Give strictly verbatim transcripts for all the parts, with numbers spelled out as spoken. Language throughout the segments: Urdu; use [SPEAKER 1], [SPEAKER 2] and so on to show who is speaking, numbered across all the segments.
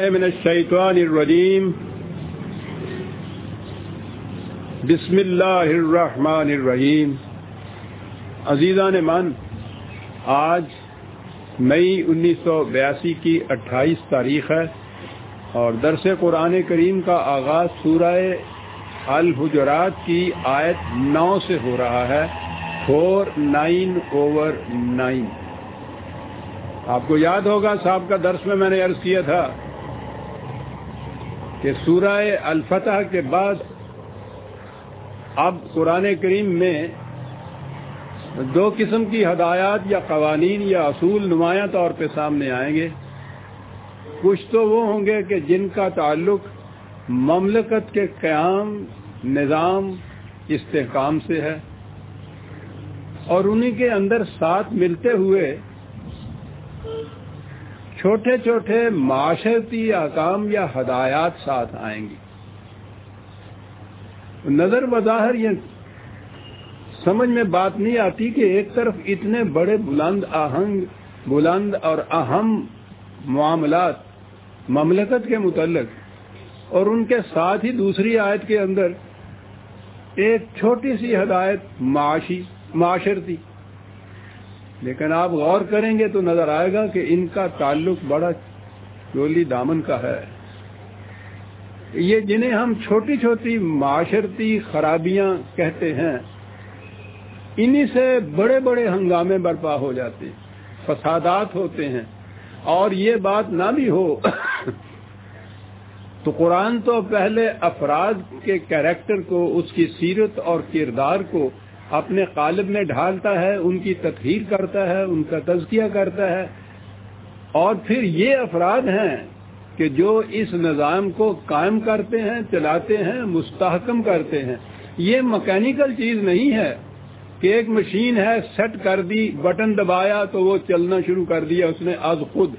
[SPEAKER 1] من الشیطان الرجیم بسم اللہ الرحمن الرحیم. عزیزان من، آج مئی انیس سو بیاسی کی اٹھائیس تاریخ ہے اور درس قرآن کریم کا آغاز سورہ الحجرات کی آیت نو سے ہو رہا ہے. Four nine over nine. آپ کو یاد ہوگا صاحب کا درس میں میں نے عرض کیا تھا کہ سورہ الفتح کے بعد اب قرآن کریم میں دو قسم کی ہدایات یا قوانین یا اصول نمایاں طور پہ سامنے آئیں گے. کچھ تو وہ ہوں گے کہ جن کا تعلق مملکت کے قیام، نظام، استحکام سے ہے، اور انہی کے اندر ساتھ ملتے ہوئے چھوٹے چھوٹے معاشرتی احکام یا ہدایات ساتھ آئیں گی. نظر بظاہر یہ سمجھ میں بات نہیں آتی کہ ایک طرف اتنے بڑے بلند آہنگ بلند اور اہم معاملات مملکت کے متعلق، اور ان کے ساتھ ہی دوسری آیت کے اندر ایک چھوٹی سی ہدایت معاشی معاشرتی. لیکن آپ غور کریں گے تو نظر آئے گا کہ ان کا تعلق بڑا چولی دامن کا ہے. یہ جنہیں ہم چھوٹی چھوٹی معاشرتی خرابیاں کہتے ہیں، انہی سے بڑے بڑے ہنگامے برپا ہو جاتے ہیں، فسادات ہوتے ہیں. اور یہ بات نہ بھی ہو تو قرآن تو پہلے افراد کے کیریکٹر کو، اس کی سیرت اور کردار کو اپنے قالب میں ڈھالتا ہے، ان کی تطہیر کرتا ہے، ان کا تزکیہ کرتا ہے، اور پھر یہ افراد ہیں کہ جو اس نظام کو قائم کرتے ہیں، چلاتے ہیں، مستحکم کرتے ہیں. یہ مکینیکل چیز نہیں ہے کہ ایک مشین ہے، سیٹ کر دی، بٹن دبایا تو وہ چلنا شروع کر دیا اس نے از خود.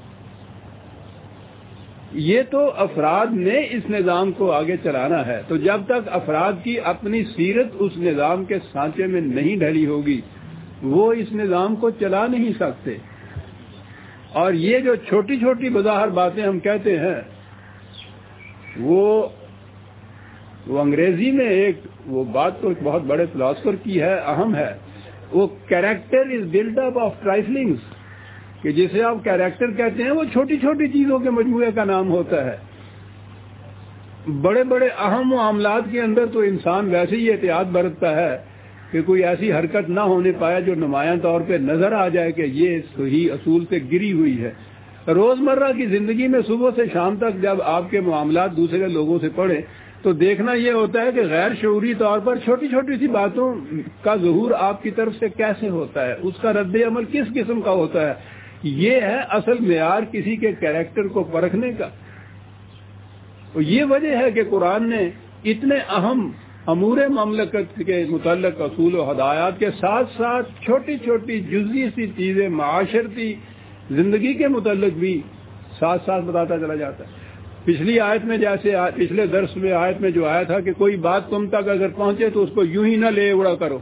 [SPEAKER 1] یہ تو افراد نے اس نظام کو آگے چلانا ہے. تو جب تک افراد کی اپنی سیرت اس نظام کے سانچے میں نہیں ڈھلی ہوگی، وہ اس نظام کو چلا نہیں سکتے. اور یہ جو چھوٹی چھوٹی بظاہر باتیں ہم کہتے ہیں، وہ وہ انگریزی میں ایک وہ بات تو بہت بڑے فلاسفر کی ہے، اہم ہے. وہ character is build up of triflings, کہ جسے آپ کیریکٹر کہتے ہیں وہ چھوٹی چھوٹی چیزوں کے مجموعے کا نام ہوتا ہے. بڑے بڑے اہم معاملات کے اندر تو انسان ویسے ہی احتیاط برتتا ہے کہ کوئی ایسی حرکت نہ ہونے پائے جو نمایاں طور پہ نظر آ جائے کہ یہ صحیح اصول سے گری ہوئی ہے. روزمرہ کی زندگی میں صبح سے شام تک جب آپ کے معاملات دوسرے لوگوں سے پڑھیں تو دیکھنا یہ ہوتا ہے کہ غیر شعوری طور پر چھوٹی چھوٹی سی باتوں کا ظہور آپ کی طرف سے کیسے ہوتا ہے، اس کا رد عمل کس قسم کا ہوتا ہے. یہ ہے اصل معیار کسی کے کیریکٹر کو پرکھنے کا. اور یہ وجہ ہے کہ قرآن نے اتنے اہم امور مملکت کے متعلق اصول و ہدایات کے ساتھ ساتھ چھوٹی چھوٹی جزوی سی چیزیں معاشرتی زندگی کے متعلق بھی ساتھ ساتھ بتاتا چلا جاتا ہے. پچھلی آیت میں جیسے پچھلے درس میں آیت میں جو آیا تھا کہ کوئی بات تم تک اگر پہنچے تو اس کو یوں ہی نہ لے اڑا کرو،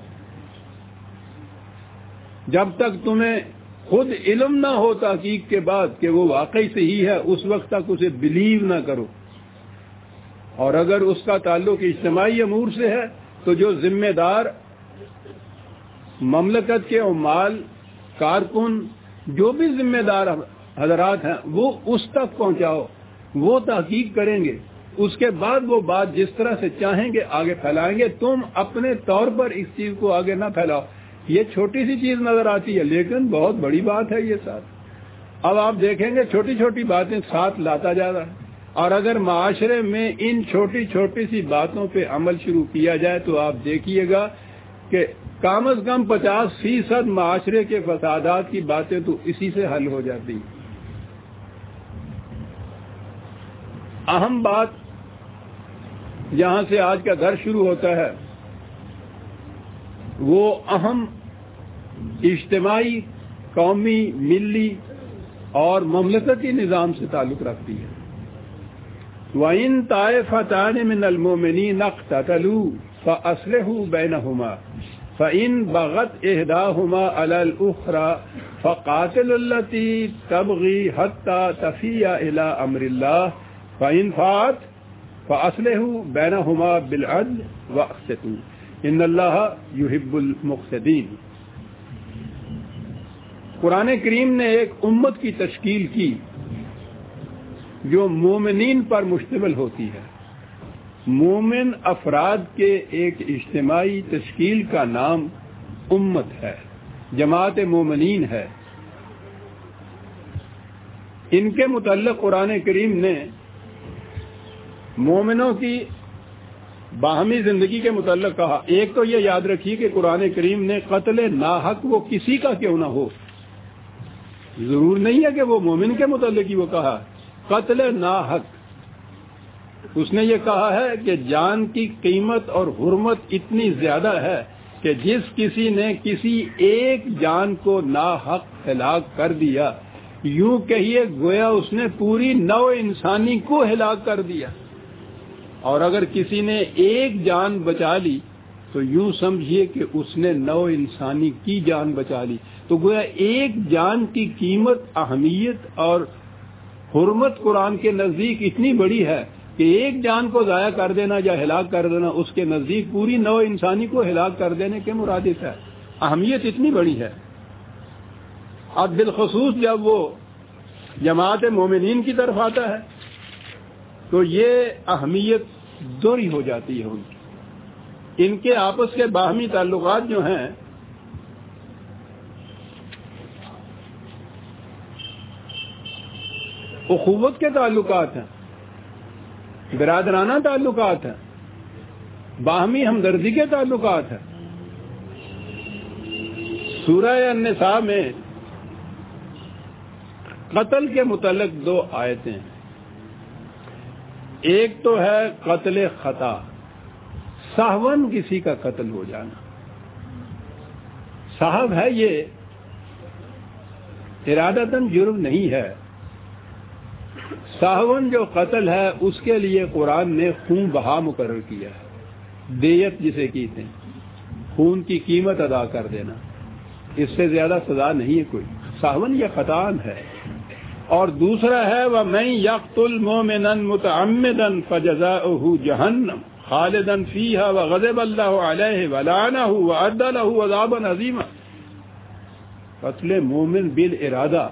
[SPEAKER 1] جب تک تمہیں خود علم نہ ہو تحقیق کے بعد کہ وہ واقعی صحیح ہے، اس وقت تک اسے بلیو نہ کرو. اور اگر اس کا تعلق اجتماعی امور سے ہے تو جو ذمہ دار مملکت کے عمال، کارکن، جو بھی ذمہ دار حضرات ہیں وہ اس تک پہنچاؤ، وہ تحقیق کریں گے. اس کے بعد وہ بات جس طرح سے چاہیں گے آگے پھیلائیں گے. تم اپنے طور پر اس چیز کو آگے نہ پھیلاؤ. یہ چھوٹی سی چیز نظر آتی ہے لیکن بہت بڑی بات ہے یہ ساتھ. اب آپ دیکھیں گے چھوٹی چھوٹی باتیں ساتھ لاتا جا رہا ہے. اور اگر معاشرے میں ان چھوٹی چھوٹی سی باتوں پہ عمل شروع کیا جائے تو آپ دیکھیے گا کہ کم از کم پچاس فیصد معاشرے کے فسادات کی باتیں تو اسی سے حل ہو جاتی ہیں. اہم بات جہاں سے آج کا درس شروع ہوتا ہے وہ اہم اجتماعی، قومی، ملی اور مملکتی نظام سے تعلق رکھتی ہے. وَإِن طَائِفَتَانِ مِنَ الْمُؤْمِنِينَ اقْتَتَلُوا فَأَصْلِحُوا بَيْنَهُمَا فَإِن بَغَتْ إِحْدَاهُمَا عَلَى الْأُخْرَى فَقَاتِلُوا الَّتِي تَبْغِي حَتَّى تَفِيَّ إِلَى أَمْرِ اللَّهِ فَإِن فَاءَتْ فَأَصْلِحُوا بَيْنَهُمَا بِالْعَدْلِ وَأَقْسِطُوا إِنَّ اللَّهَ يُحِبُّ الْمُقْسِطِينَ۔ قرآن کریم نے ایک امت کی تشکیل کی جو مومنین پر مشتمل ہوتی ہے۔ مومن افراد کے ایک اجتماعی تشکیل کا نام امت ہے، جماعت مومنین ہے۔ ان کے متعلق قرآن کریم نے مومنوں کی باہمی زندگی کے متعلق کہا۔ ایک تو یہ یاد رکھیے کہ قرآن کریم نے قتل ناحق وہ کسی کا کیوں نہ ہو، ضرور نہیں ہے کہ وہ مومن کے متعلق ہی وہ کہا، قتل ناحق اس نے یہ کہا ہے کہ جان کی قیمت اور حرمت اتنی زیادہ ہے کہ جس کسی نے کسی ایک جان کو ناحق ہلاک کر دیا، یوں کہیے گویا اس نے پوری نو انسانی کو ہلاک کر دیا، اور اگر کسی نے ایک جان بچا لی تو یوں سمجھیے کہ اس نے نو انسانی کی جان بچا لی۔ تو گویا ایک جان کی قیمت، اہمیت اور حرمت قرآن کے نزدیک اتنی بڑی ہے کہ ایک جان کو ضائع کر دینا یا ہلاک کر دینا اس کے نزدیک پوری نو انسانی کو ہلاک کر دینے کے مرادف ہے، اہمیت اتنی بڑی ہے۔ اب بالخصوص جب وہ جماعت مومنین کی طرف آتا ہے تو یہ اہمیت دوہری ہو جاتی ہے ان کی۔ ان کے آپس کے باہمی تعلقات جو ہیں اخوت کے تعلقات ہیں، برادرانہ تعلقات ہیں، باہمی ہمدردی کے تعلقات ہیں۔ سورہ النساء میں قتل کے متعلق دو آیتیں ہیں۔ ایک تو ہے قتل خطا، سہون کسی کا قتل ہو جانا۔ صاحب ہے یہ ارادتاً جرم نہیں ہے، سہون جو قتل ہے اس کے لیے قرآن نے خون بہا مقرر کیا ہے، دیت جسے کہتے ہیں، خون کی قیمت ادا کر دینا، اس سے زیادہ سزا نہیں ہے کوئی، سہون یہ خطان ہے۔ اور دوسرا ہے وَمَن يَقْتُلْ مُؤْمِنًا مُتَعَمِّدًا فَجَزَاؤُهُ جَهَنَّمُ خَالِدًا فِيهَا وَغَضِبَ اللَّهُ عَلَيْهِ وَلَعَنَهُ وَأَعَدَّ لَهُ عَذَابًا عَظِيمًا۔ قتل مومن بالارادہ،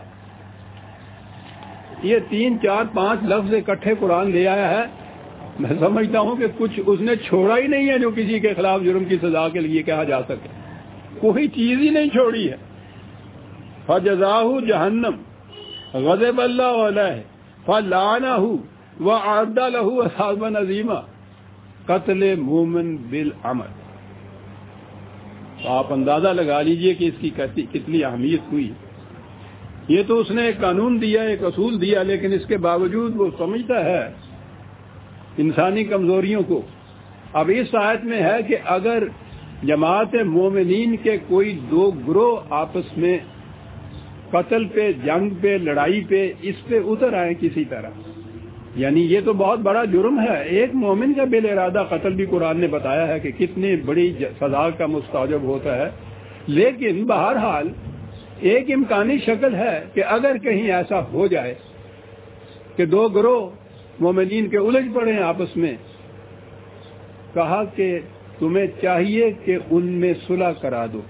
[SPEAKER 1] یہ تین چار پانچ لفظ اکٹھے قرآن لے آیا ہے۔ میں سمجھتا ہوں کہ کچھ اس نے چھوڑا ہی نہیں ہے جو کسی کے خلاف جرم کی سزا کے لیے کہا جا سکے، کوئی چیز ہی نہیں چھوڑی ہے۔ فَجَزَاؤُهُ جَهَنَّمُ غضب اللہ علیہ فلعنہ وَأَعَدَّ لَهُ عَذَابًا عَظِيمًا۔ قتل مومن بالعمد، تو آپ اندازہ لگا لیجئے کہ اس کی کتنی اہمیت ہوئی۔ یہ تو اس نے ایک قانون دیا، ایک اصول دیا، لیکن اس کے باوجود وہ سمجھتا ہے انسانی کمزوریوں کو۔ اب اس آیت میں ہے کہ اگر جماعت مومنین کے کوئی دو گروہ آپس میں قتل پہ، جنگ پہ، لڑائی پہ، اس پہ اتر آئے کسی طرح، یعنی یہ تو بہت بڑا جرم ہے۔ ایک مومن کا بالارادہ قتل بھی قرآن نے بتایا ہے کہ کتنی بڑی سزا کا مستوجب ہوتا ہے، لیکن بہرحال ایک امکانی شکل ہے کہ اگر کہیں ایسا ہو جائے کہ دو گروہ مومنین کے الجھ پڑے ہیں آپس میں، کہا کہ تمہیں چاہیے کہ ان میں صلح کرا دو،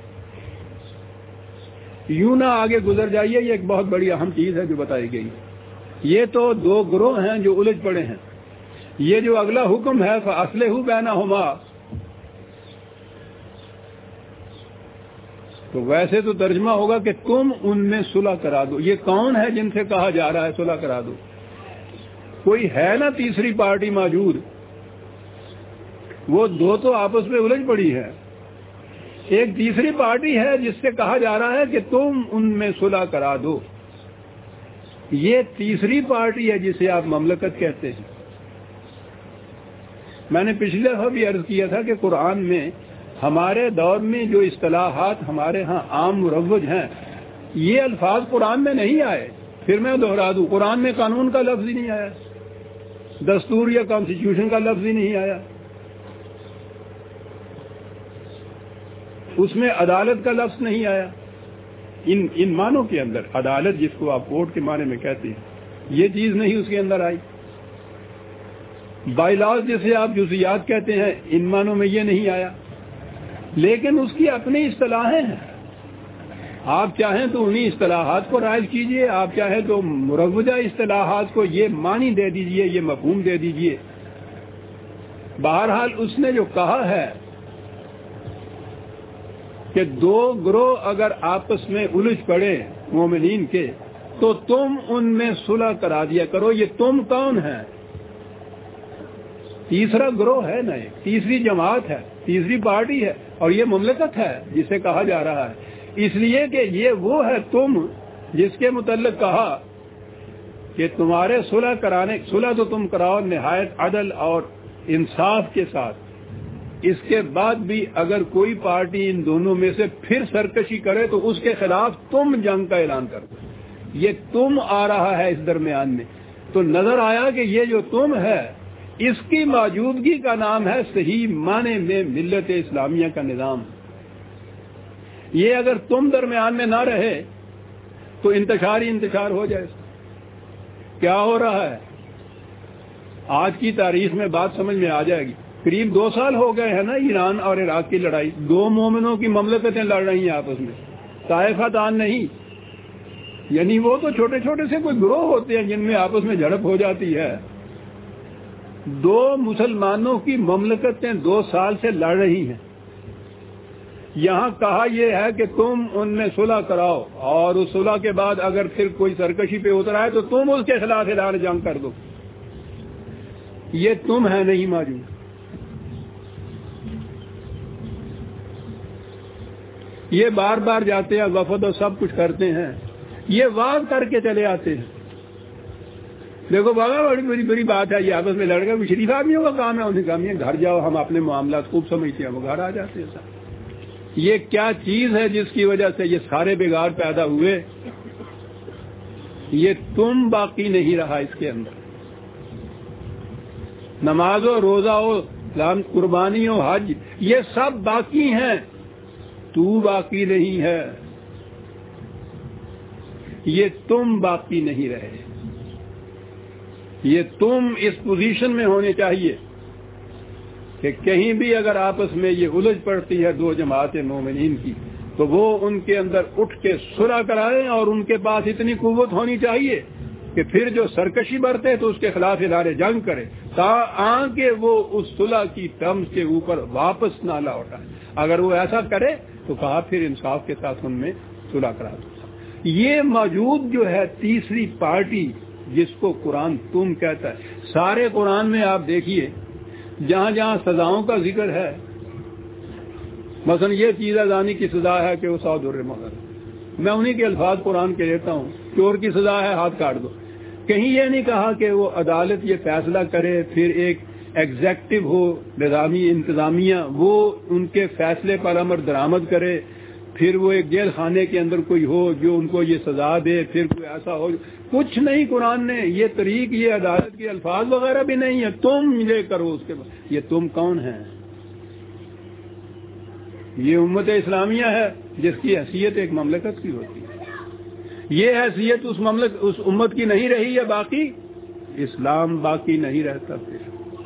[SPEAKER 1] یوں نہ آگے گزر جائیے۔ یہ ایک بہت بڑی اہم چیز ہے جو بتائی گئی۔ یہ تو دو گروہ ہیں جو الجھ پڑے ہیں، یہ جو اگلا حکم ہے فَأَصْلِحُوا بَيْنَهُمَا، تو ویسے تو ترجمہ ہوگا کہ تم ان میں صلح کرا دو۔ یہ کون ہے جن سے کہا جا رہا ہے صلح کرا دو؟ کوئی ہے نا تیسری پارٹی موجود، وہ دو تو آپس میں الجھ پڑی ہے، ایک تیسری پارٹی ہے جس سے کہا جا رہا ہے کہ تم ان میں صلح کرا دو۔ یہ تیسری پارٹی ہے جسے آپ مملکت کہتے ہیں۔ میں نے پچھلے دفعہ بھی عرض کیا تھا کہ قرآن میں ہمارے دور میں جو اصطلاحات ہمارے ہاں عام مروج ہیں، یہ الفاظ قرآن میں نہیں آئے۔ پھر میں دہرا دوں، قرآن میں قانون کا لفظ ہی نہیں آیا، دستور یا کانسٹیٹیوشن کا لفظ ہی نہیں آیا۔ اس میں عدالت کا لفظ نہیں آیا. ان ان معنوں کے اندر عدالت جس کو آپ کورٹ کے معنی میں کہتے ہیں یہ چیز نہیں اس کے اندر آئی. بائی لاز جسے آپ جزیات کہتے ہیں ان معنوں میں یہ نہیں آیا. لیکن اس کی اپنی اصطلاحیں ہیں. آپ چاہیں تو انہی اصطلاحات کو رائج کیجئے, آپ چاہیں تو مروجہ اصطلاحات کو یہ معنی دے دیجئے, یہ مفہوم دے دیجئے. بہرحال اس نے جو کہا ہے کہ دو گروہ اگر آپس میں الجھ پڑے مومنین کے تو تم ان میں صلح کرا دیا کرو. یہ تم کون ہے؟ تیسرا گروہ ہے نا, ایک تیسری جماعت ہے, تیسری پارٹی ہے, اور یہ مملکت ہے جسے کہا جا رہا ہے. اس لیے کہ یہ وہ ہے تم جس کے متعلق کہا کہ تمہارے صلح کرانے صلح تو تم کراؤ نہایت عدل اور انصاف کے ساتھ. اس کے بعد بھی اگر کوئی پارٹی ان دونوں میں سے پھر سرکشی کرے تو اس کے خلاف تم جنگ کا اعلان کر دو. یہ تم آ رہا ہے اس درمیان میں, تو نظر آیا کہ یہ جو تم ہے اس کی موجودگی کا نام ہے صحیح معنی میں ملت اسلامیہ کا نظام. یہ اگر تم درمیان میں نہ رہے تو انتشار ہی انتشار ہو جائے. کیا ہو رہا ہے آج کی تاریخ میں بات سمجھ میں آ جائے گی. قریب دو سال ہو گئے ہیں نا ایران اور عراق کی لڑائی. دو مومنوں کی مملکتیں لڑ رہی ہیں آپس میں, طائفہ تان نہیں. یعنی وہ تو چھوٹے چھوٹے سے کوئی گروہ ہوتے ہیں جن میں آپس میں جھڑپ ہو جاتی ہے. دو مسلمانوں کی مملکتیں دو سال سے لڑ رہی ہیں. یہاں کہا یہ ہے کہ تم ان میں صلح کراؤ, اور اس صلح کے بعد اگر پھر کوئی سرکشی پہ اتر آئے تو تم اس کے خلاف اعلان جنگ کر دو. یہ تم ہے نہیں موجود. یہ بار بار جاتے ہیں وفد اور سب کچھ کرتے ہیں, یہ واز کر کے چلے آتے ہیں. دیکھو بابا بڑی بڑی بڑی بات ہے, یہ آپس میں لڑ گئے, شریف آدمیوں کا کام ہے, انہیں کام ہے گھر جاؤ, ہم اپنے معاملات خوب سمجھتے ہیں, وہ گھر آ جاتے ہیں. سب یہ کیا چیز ہے جس کی وجہ سے یہ سارے بگاڑ پیدا ہوئے؟ یہ تم باقی نہیں رہا اس کے اندر. نماز و روزہ و قربانی و حج یہ سب باقی ہیں, تو باقی نہیں ہے. یہ تم باقی نہیں رہے. یہ تم اس پوزیشن میں ہونے چاہیے کہ کہیں بھی اگر آپس میں یہ الجھ پڑتی ہے دو جماعت مومنین کی تو وہ ان کے اندر اٹھ کے صلح کرائیں, اور ان کے پاس اتنی قوت ہونی چاہیے کہ پھر جو سرکشی برتے تو اس کے خلاف اعلان جنگ کرے, تاکہ وہ اس صلح کی ٹرمز کے اوپر واپس نہ لوٹائے. اگر وہ ایسا کرے تو کہا پھر انصاف کے ساتھ ان میں صلح کرا دو. یہ موجود جو ہے تیسری پارٹی جس کو قرآن تم کہتا ہے, سارے قرآن میں آپ دیکھیے جہاں جہاں سزاؤں کا ذکر ہے, مثلا یہ چیز زانی کی سزا ہے کہ وہ سو در مہر, میں انہی کے الفاظ قرآن کے لیتا ہوں. چور کی سزا ہے ہاتھ کاٹ دو. کہیں یہ نہیں کہا کہ وہ عدالت یہ فیصلہ کرے, پھر ایک ایگزیکٹو ہو نظامی انتظامیہ وہ ان کے فیصلے پر امر درآمد کرے, پھر وہ ایک جیل خانے کے اندر کوئی ہو جو ان کو یہ سزا دے, پھر کوئی ایسا ہو. کچھ نہیں قرآن نے یہ طریق, یہ عدالت کے الفاظ وغیرہ بھی نہیں ہے. تم یہ کرو اس کے بعد. یہ تم کون ہیں؟ یہ امت اسلامیہ ہے جس کی حیثیت ایک مملکت کی ہوتی ہے. یہ حیثیت اس مملکت اس امت کی نہیں رہی ہے, باقی اسلام باقی نہیں رہتا. پھر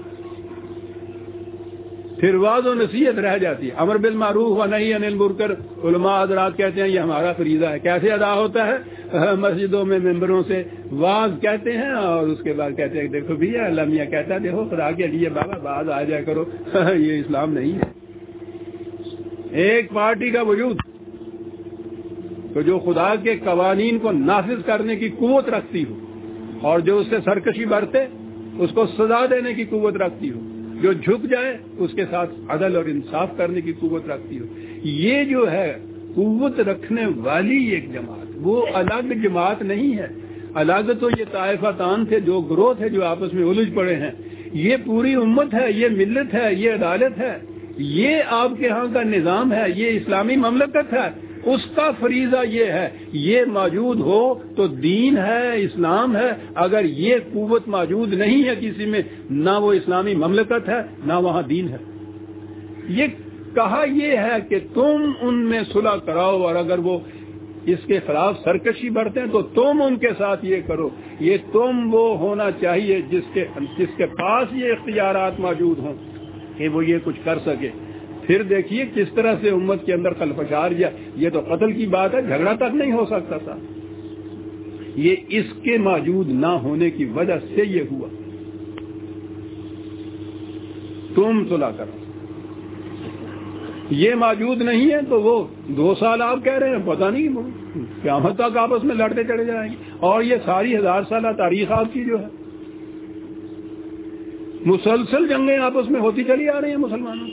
[SPEAKER 1] پھر واضح و نصیحت رہ جاتی ہے. امر بالمعروف و نہی عن المنکر, علماء حضرات کہتے ہیں یہ ہمارا فریضہ ہے. کیسے ادا ہوتا ہے؟ مسجدوں میں ممبروں سے واز کہتے ہیں, اور اس کے بعد کہتے ہیں دیکھو بھیا اللہ میاں کہتا ہے دیکھو خدا کے لیے بابا باز آ جایا کرو. یہ اسلام نہیں ہے. ایک پارٹی کا وجود تو جو خدا کے قوانین کو نافذ کرنے کی قوت رکھتی ہو, اور جو اس سے سرکشی برتے اس کو سزا دینے کی قوت رکھتی ہو, جو جھک جائے اس کے ساتھ عدل اور انصاف کرنے کی قوت رکھتی ہو. یہ جو ہے قوت رکھنے والی ایک جماعت, وہ الگ جماعت نہیں ہے. الگ تو یہ طائفہ تان تھے, جو گروہ تھے جو آپس میں الجھ پڑے ہیں. یہ پوری امت ہے, یہ ملت ہے, یہ عدالت ہے, یہ آپ کے ہاں کا نظام ہے, یہ اسلامی مملکت ہے. اس کا فریضہ یہ ہے یہ موجود ہو تو دین ہے, اسلام ہے. اگر یہ قوت موجود نہیں ہے کسی میں, نہ وہ اسلامی مملکت ہے نہ وہاں دین ہے. یہ کہا یہ ہے کہ تم ان میں صلح کراؤ، اور اگر وہ اس کے خلاف سرکشی برتیں تو تم ان کے ساتھ یہ کرو. یہ تم وہ ہونا چاہیے جس کے جس کے پاس یہ اختیارات موجود ہوں کہ وہ یہ کچھ کر سکے. پھر دیکھیے کس طرح سے امت کے اندر خلفشار یا یہ تو قتل کی بات ہے، جھگڑا تک نہیں ہو سکتا تھا. یہ اس کے موجود نہ ہونے کی وجہ سے یہ ہوا. تم صلح کرو، یہ موجود نہیں ہے تو وہ دو سال آپ کہہ رہے ہیں پتہ نہیں قیامت تک آپس میں لڑتے چلے جائیں گے. اور یہ ساری ہزار سالہ تاریخ آپ کی جو ہے مسلسل جنگیں آپس میں ہوتی چلی آ رہی ہیں مسلمانوں.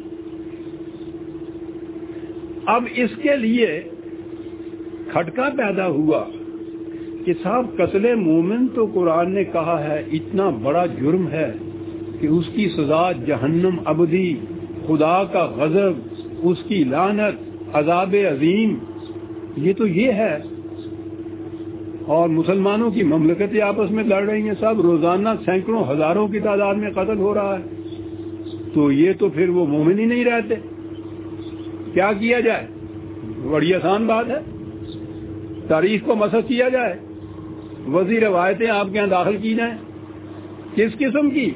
[SPEAKER 1] اب اس کے لیے کھٹکا پیدا ہوا کہ صاحب قتل مومن تو قرآن نے کہا ہے اتنا بڑا جرم ہے کہ اس کی سزا جہنم ابدی، خدا کا غضب، اس کی لعنت، عذاب عظیم. یہ تو یہ ہے. اور مسلمانوں کی مملکتیں آپس میں لڑ رہی ہیں صاحب، روزانہ سینکڑوں ہزاروں کی تعداد میں قتل ہو رہا ہے. تو یہ تو پھر وہ مومن ہی نہیں رہتے. کیا کیا جائے؟ بڑی آسان بات ہے، تاریخ کو مسخ کیا جائے، وزیر روایتیں آپ کے یہاں داخل کی جائیں. کس قسم کی؟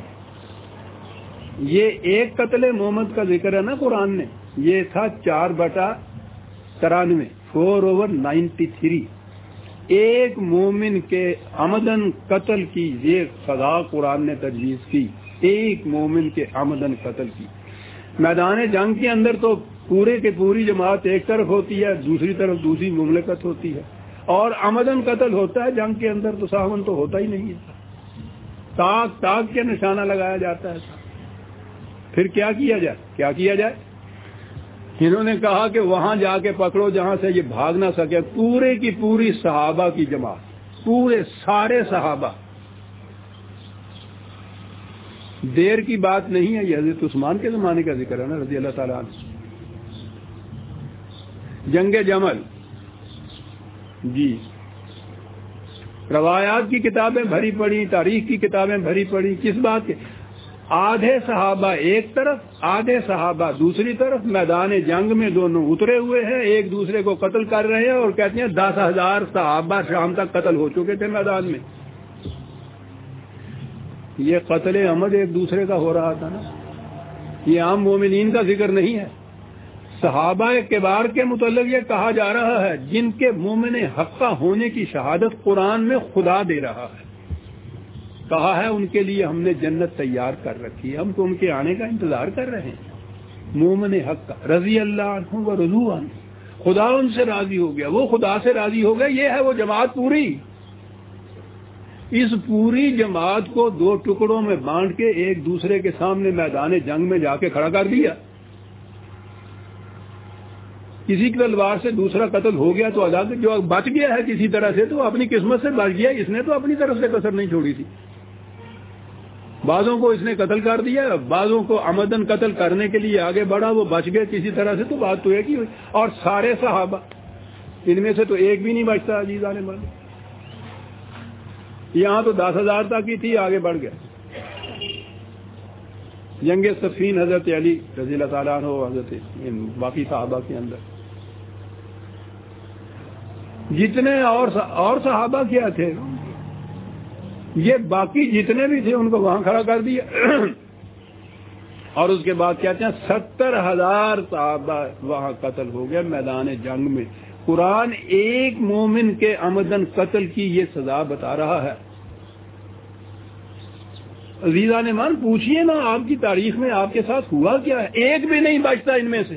[SPEAKER 1] یہ ایک قتل محمد کا ذکر ہے نا قرآن نے، یہ تھا چار بٹا ترانوے فور اوور نائنٹی تھری. ایک مومن کے عمدن قتل کی یہ سزا قرآن نے تجویز کی، ایک مومن کے عمدن قتل کی. میدان جنگ کے اندر تو پورے کے پوری جماعت ایک طرف ہوتی ہے، دوسری طرف دوسری مملکت ہوتی ہے، اور عمدن قتل ہوتا ہے جنگ کے اندر تو ساون تو ہوتا ہی نہیں ہے، تاک تاک کے نشانہ لگایا جاتا ہے. پھر کیا کیا جائے؟ کیا کیا جائے؟ انہوں نے کہا کہ وہاں جا کے پکڑو جہاں سے یہ بھاگ نہ سکے. پورے کی پوری صحابہ کی جماعت، پورے سارے صحابہ. دیر کی بات نہیں ہے، یہ حضرت عثمان کے زمانے کا ذکر ہے نا رضی اللہ تعالیٰ عنہ. جنگ جمل، جی روایات کی کتابیں بھری پڑی، تاریخ کی کتابیں بھری پڑی. کس بات کے؟ آدھے صحابہ ایک طرف، آدھے صحابہ دوسری طرف، میدان جنگ میں دونوں اترے ہوئے ہیں، ایک دوسرے کو قتل کر رہے ہیں، اور کہتے ہیں دس ہزار صحابہ شام تک قتل ہو چکے تھے میدان میں. یہ قتل عمد ایک دوسرے کا ہو رہا تھا نا. یہ عام مومنین کا ذکر نہیں ہے. صحابہ کبار کے متعلق یہ کہا جا رہا ہے جن کے مومن حقہ ہونے کی شہادت قرآن میں خدا دے رہا ہے. کہا ہے ان کے لیے ہم نے جنت تیار کر رکھی ہے، ہم تو ان کے آنے کا انتظار کر رہے ہیں. مومن حق رضی اللہ عنہ و رضوا عنہ، خدا ان سے راضی ہو گیا، وہ خدا سے راضی ہو گیا. یہ ہے وہ جماعت پوری. اس پوری جماعت کو دو ٹکڑوں میں بانٹ کے ایک دوسرے کے سامنے میدان جنگ میں جا کے کھڑا کر دیا. کسی کی تلوار سے دوسرا قتل ہو گیا تو عدالت جو بچ گیا ہے کسی طرح سے تو اپنی قسمت سے بچ گیا، اس نے تو اپنی طرف سے کسر نہیں چھوڑی تھی. بعضوں کو اس نے قتل کر دیا، بعضوں کو عمدن قتل کرنے کے لیے آگے بڑھا، وہ بچ گئے کسی طرح سے. تو بات تو ایک ہی ہوئی. اور سارے صحابہ، ان میں سے تو ایک بھی نہیں بچتا. عزیز عالم والے یہاں تو دس ہزار تک کی تھی، آگے بڑھ گیا. جنگ صفین حضرت علی رضی اللہ تعالیٰ عنہ، حضرت باقی صحابہ کے اندر جتنے اور اور صحابہ کیا تھے، یہ باقی جتنے بھی تھے ان کو وہاں کھڑا کر دیا. اور اس کے بعد کہتے ہیں ستر ہزار صحابہ وہاں قتل ہو گئے میدان جنگ میں. قرآن ایک مومن کے عمدن قتل کی یہ سزا بتا رہا ہے. عزیزان ایمان پوچھئے نا آپ کی تاریخ میں آپ کے ساتھ ہوا کیا ہے؟ ایک بھی نہیں بچتا ان میں سے.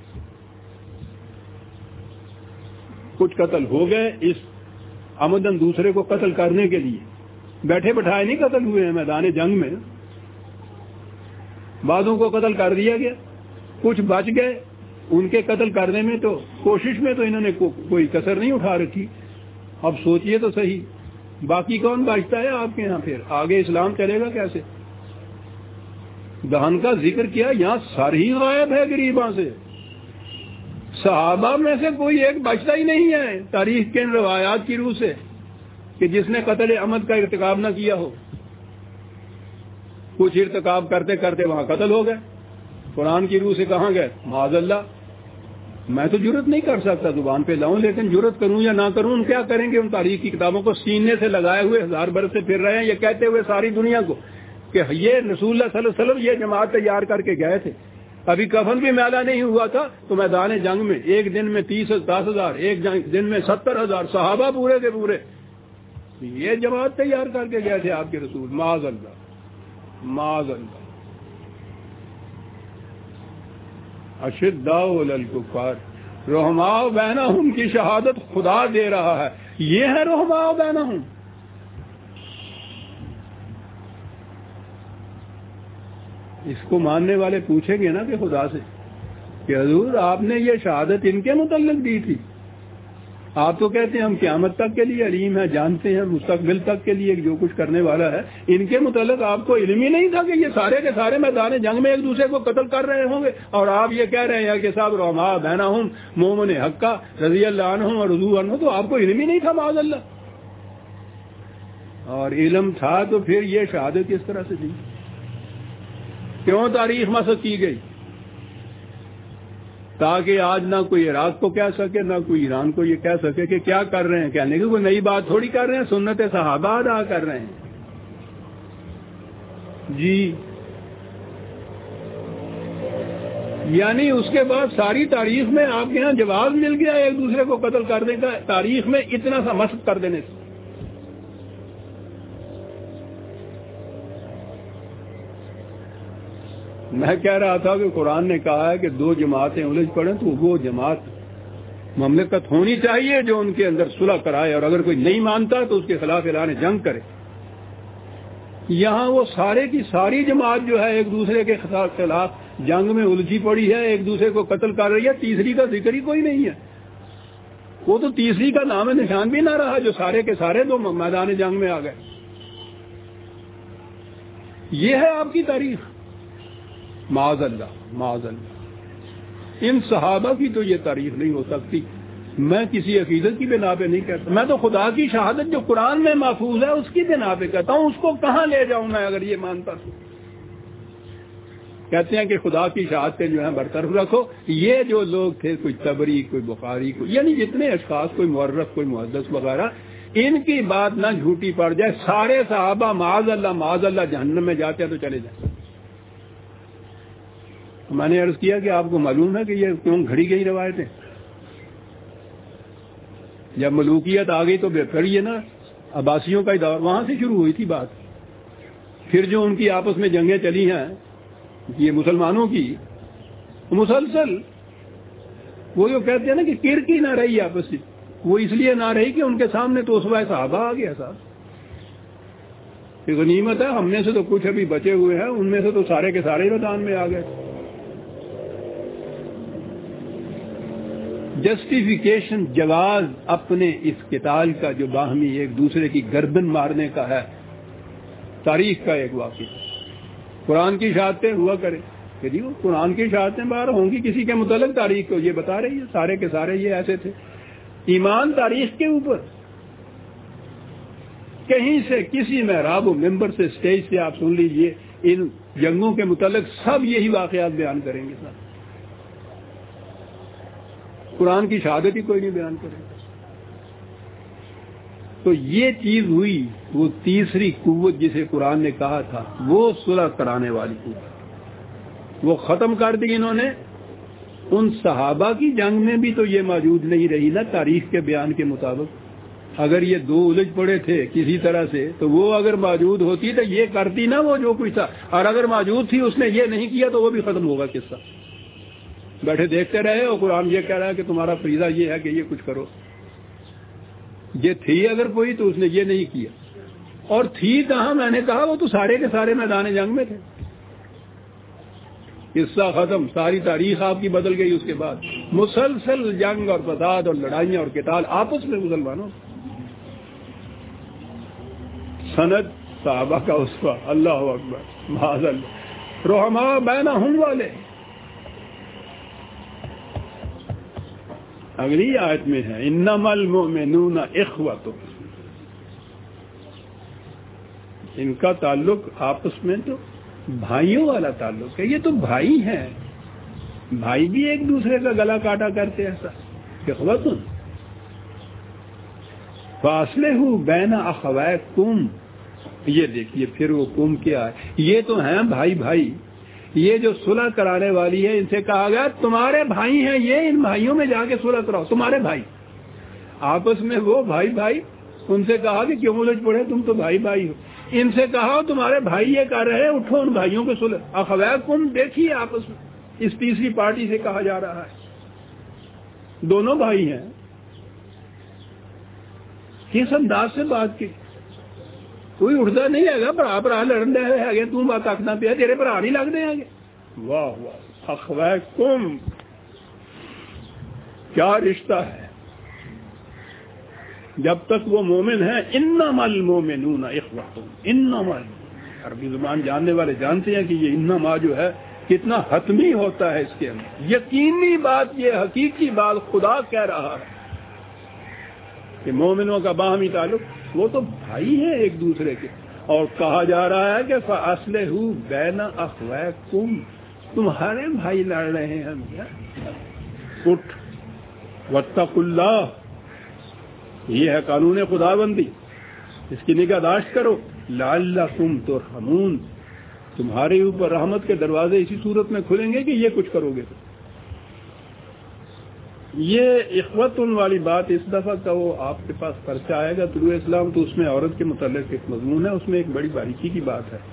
[SPEAKER 1] کچھ قتل ہو گئے اس عمدن دوسرے کو قتل کرنے کے لیے، بیٹھے بٹھائے نہیں قتل ہوئے ہیں میدان جنگ میں. بعضوں کو قتل کر دیا گیا، کچھ بچ گئے. ان کے قتل کرنے میں تو کوشش میں تو انہوں نے کو, کوئی کسر نہیں اٹھا رکھی. اب سوچئے تو صحیح، باقی کون بچتا ہے آپ کے یہاں؟ پھر آگے اسلام چلے گا کیسے؟ دہن کا ذکر کیا، یہاں سر ہی غائب ہے غریباں سے. صحابہ میں سے کوئی ایک بچتا ہی نہیں ہے تاریخ کے روایات کی روح سے کہ جس نے قتل عمد کا ارتکاب نہ کیا ہو. کچھ ارتکاب کرتے کرتے وہاں قتل ہو گئے. قرآن کی روح سے کہاں گئے؟ معاذ اللہ، میں تو جرت نہیں کر سکتا زبان پہ لاؤں، لیکن جرت کروں یا نہ کروں، ان کیا کریں گے؟ ان تاریخ کی کتابوں کو سینے سے لگائے ہوئے ہزار برس سے پھر رہے ہیں، یہ کہتے ہوئے ساری دنیا کو کہ یہ رسول اللہ صلی اللہ علیہ وسلم یہ جماعت تیار کر کے گئے تھے، ابھی کفن بھی میلا نہیں ہوا تھا تو میدان جنگ میں ایک دن میں تیس دس ہزار ایک دن میں ستر ہزار صحابہ پورے کے پورے یہ جماعت تیار کر کے گئے تھے آپ کے رسول. معاذ اللہ معاذ اللہ. اشداء علی الکفار رحماء بینہم کی شہادت خدا دے رہا ہے. یہ ہے رحماء بینہم. اس کو ماننے والے پوچھیں گے نا کہ خدا سے کہ حضور آپ نے یہ شہادت ان کے متعلق دی تھی. آپ تو کہتے ہیں ہم قیامت تک کے لیے علیم ہیں، جانتے ہیں مستقبل تک کے لیے جو کچھ کرنے والا ہے. ان کے متعلق آپ کو علم ہی نہیں تھا کہ یہ سارے کے سارے میدان جنگ میں ایک دوسرے کو قتل کر رہے ہوں گے، اور آپ یہ کہہ رہے ہیں کہ صاحب رحماء بینہم مومن حقہ رضی اللہ عنہم اور رضو عنہ. تو آپ کو علم ہی نہیں تھا معاذ اللہ. اور علم تھا تو پھر یہ شہادت کس طرح سے دی؟ کیوں تاریخ مسخ کی گئی؟ تاکہ آج نہ کوئی عراق کو کہہ سکے نہ کوئی ایران کو یہ کہہ سکے کہ کیا کر رہے ہیں. کہنے کی کوئی نئی بات تھوڑی کر رہے ہیں، سنت صحابہ ادا کر رہے ہیں. جی یعنی اس کے بعد ساری تاریخ میں آپ کے یہاں جواز مل گیا ایک دوسرے کو قتل کرنے کا، تاریخ میں اتنا سا مسخ کر دینے سے. میں کہہ رہا تھا کہ قرآن نے کہا ہے کہ دو جماعتیں الجھ پڑیں تو وہ جماعت مملکت ہونی چاہیے جو ان کے اندر صلح کرائے، اور اگر کوئی نہیں مانتا تو اس کے خلاف اعلان جنگ کرے. یہاں وہ سارے کی ساری جماعت جو ہے ایک دوسرے کے خلاف جنگ میں الجھی پڑی ہے، ایک دوسرے کو قتل کر رہی ہے. تیسری کا ذکر ہی کوئی نہیں ہے. وہ تو تیسری کا نام نشان بھی نہ رہا جو سارے کے سارے دو میدان جنگ میں آ گئے. یہ ہے آپ کی تاریخ. معاذ اللہ معاذ اللہ. ان صحابہ کی تو یہ تاریخ نہیں ہو سکتی. میں کسی عقیدت کی بنا پہ نہیں کہتا، میں تو خدا کی شہادت جو قرآن میں محفوظ ہے اس کی بنا پہ کہتا ہوں. اس کو کہاں لے جاؤں میں اگر یہ مانتا تو؟ کہتے ہیں کہ خدا کی شہادتیں جو ہیں برطرف رکھو. یہ جو لوگ تھے کوئی تبری کوئی بخاری کوئی یعنی جتنے اشخاص کوئی مورخ کوئی محدث وغیرہ، ان کی بات نہ جھوٹی پڑ جائے. سارے صحابہ معاذ اللہ معاذ اللہ جہنم میں جاتے ہیں تو چلے جائیں. میں نے عرض کیا کہ آپ کو معلوم ہے کہ یہ کیوں گھڑی گئی روایتیں؟ جب ملوکیت آ گئی تو پھر یہ نا عباسیوں کا دور وہاں سے شروع ہوئی تھی بات. پھر جو ان کی آپس میں جنگیں چلی ہیں یہ مسلمانوں کی مسلسل، وہ جو کہتے ہیں نا کہ کرکی نہ رہی آپس میں، وہ اس لیے نہ رہی کہ ان کے سامنے تو اسوہ صحابہ آ گیا صاحب. غنیمت ہے ہم میں سے تو کچھ ابھی بچے ہوئے ہیں، ان میں سے تو سارے کے سارے میدان میں آ گئے. جسٹیفیکیشن جواز اپنے اس قتال کا جو باہمی ایک دوسرے کی گردن مارنے کا ہے، تاریخ کا ایک واقعہ. قرآن کی شہادتیں ہوا کرے کہ جی وہ قرآن کی شہادتیں باہر ہوں گی کسی کے متعلق تاریخ کو یہ بتا رہی ہے سارے کے سارے یہ ایسے تھے. ایمان تاریخ کے اوپر کہیں سے کسی محراب و ممبر سے اسٹیج سے آپ سن لیجئے ان جنگوں کے متعلق سب یہی واقعات بیان کریں گے سر. قرآن کی شہادت ہی کوئی نہیں بیان کرے. تو یہ چیز ہوئی وہ تیسری قوت جسے قرآن نے کہا تھا وہ صلح کرانے والی قوت، وہ ختم کر دی انہوں نے. ان صحابہ کی جنگ میں بھی تو یہ موجود نہیں رہی نا تاریخ کے بیان کے مطابق. اگر یہ دو الجھ پڑے تھے کسی طرح سے تو وہ اگر موجود ہوتی تو یہ کرتی نا وہ جو کچھ تھا، اور اگر موجود تھی اس نے یہ نہیں کیا تو وہ بھی ختم ہوگا قصہ. بیٹھے دیکھتے رہے اور قرآن یہ کہہ رہا ہے کہ تمہارا فریضہ یہ ہے کہ یہ کچھ کرو. یہ تھی اگر کوئی تو اس نے یہ نہیں کیا. اور تھی کہاں؟ میں نے کہا وہ تو سارے کے سارے میدان جنگ میں تھے. قصہ ختم، ساری تاریخ آپ کی بدل گئی. اس کے بعد مسلسل جنگ اور فساد اور لڑائیاں اور قتال آپس میں مسلمانوں. سند صحابہ کا اسوہ. اللہ اکبر معاذ اللہ. رحماء بینہم والے اگلی آیت میں ہے انما المؤمنون اخوۃ. ان کا تعلق آپس میں تو بھائیوں والا تعلق ہے. یہ تو بھائی ہیں. بھائی بھی ایک دوسرے کا گلا کاٹا کرتے ایسا اخوتن فاصلحوا بین اخویکم. یہ دیکھیے پھر وہ کم کیا ہے، یہ تو ہیں بھائی بھائی. یہ جو صلح کرانے والی ہے ان سے کہا گیا تمہارے بھائی ہیں یہ، ان بھائیوں میں جا کے صلح کراؤ. تمہارے بھائی آپس میں وہ بھائی بھائی، ان سے کہا کہ کیوں الجھ پڑے، تم تو بھائی بھائی ہو. ان سے کہا تمہارے بھائی یہ کر رہے ہیں، اٹھو ان بھائیوں کو صلح. اخویکم دیکھیے آپس میں اس تیسری پارٹی سے کہا جا رہا ہے دونوں بھائی ہیں. کس انداز سے بات کی، کوئی اٹھتا نہیں ہے گا برا برا لڑن دے ہے تو بات آخنا پیا تیرے برا نہیں لگ دے گے. واہ واہ اخویکم، کیا رشتہ ہے. جب تک وہ مومن ہیں انما المومنون اخوۃ. انما، عربی زبان جاننے والے جانتے ہیں کہ یہ انما جو ہے کتنا حتمی ہوتا ہے. اس کے اندر یقینی بات، یہ حقیقی بات خدا کہہ رہا ہے کہ مومنوں کا باہمی تعلق، وہ تو بھائی ہیں ایک دوسرے کے. اور کہا جا رہا ہے کہ فاصلحوا بین اخویکم، تمہارے بھائی لڑ رہے ہیں میاں. اٹھ واتقوا اللہ، یہ ہے قانون خداوندی، اس کی نگہداشت کرو. لعلکم ترحمون، تمہارے اوپر رحمت کے دروازے اسی صورت میں کھلیں گے کہ یہ کچھ کرو گے. یہ اخوتن والی بات اس دفعہ کا وہ آپ کے پاس پرچہ آئے گا طلوع اسلام، تو اس میں عورت کے متعلق ایک مضمون ہے، اس میں ایک بڑی باریکی کی بات ہے.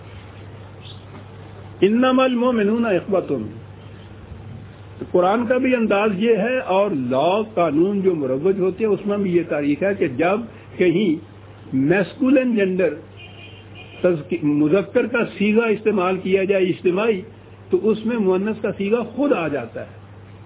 [SPEAKER 1] انما المؤمنون اخوتن، قرآن کا بھی انداز یہ ہے، اور لا قانون جو مروج ہوتے ہیں اس میں بھی یہ تاریخ ہے کہ جب کہیں میسکولن جینڈر مذکر کا صیغہ استعمال کیا جائے اجتماعی، تو اس میں مؤنث کا صیغہ خود آ جاتا ہے.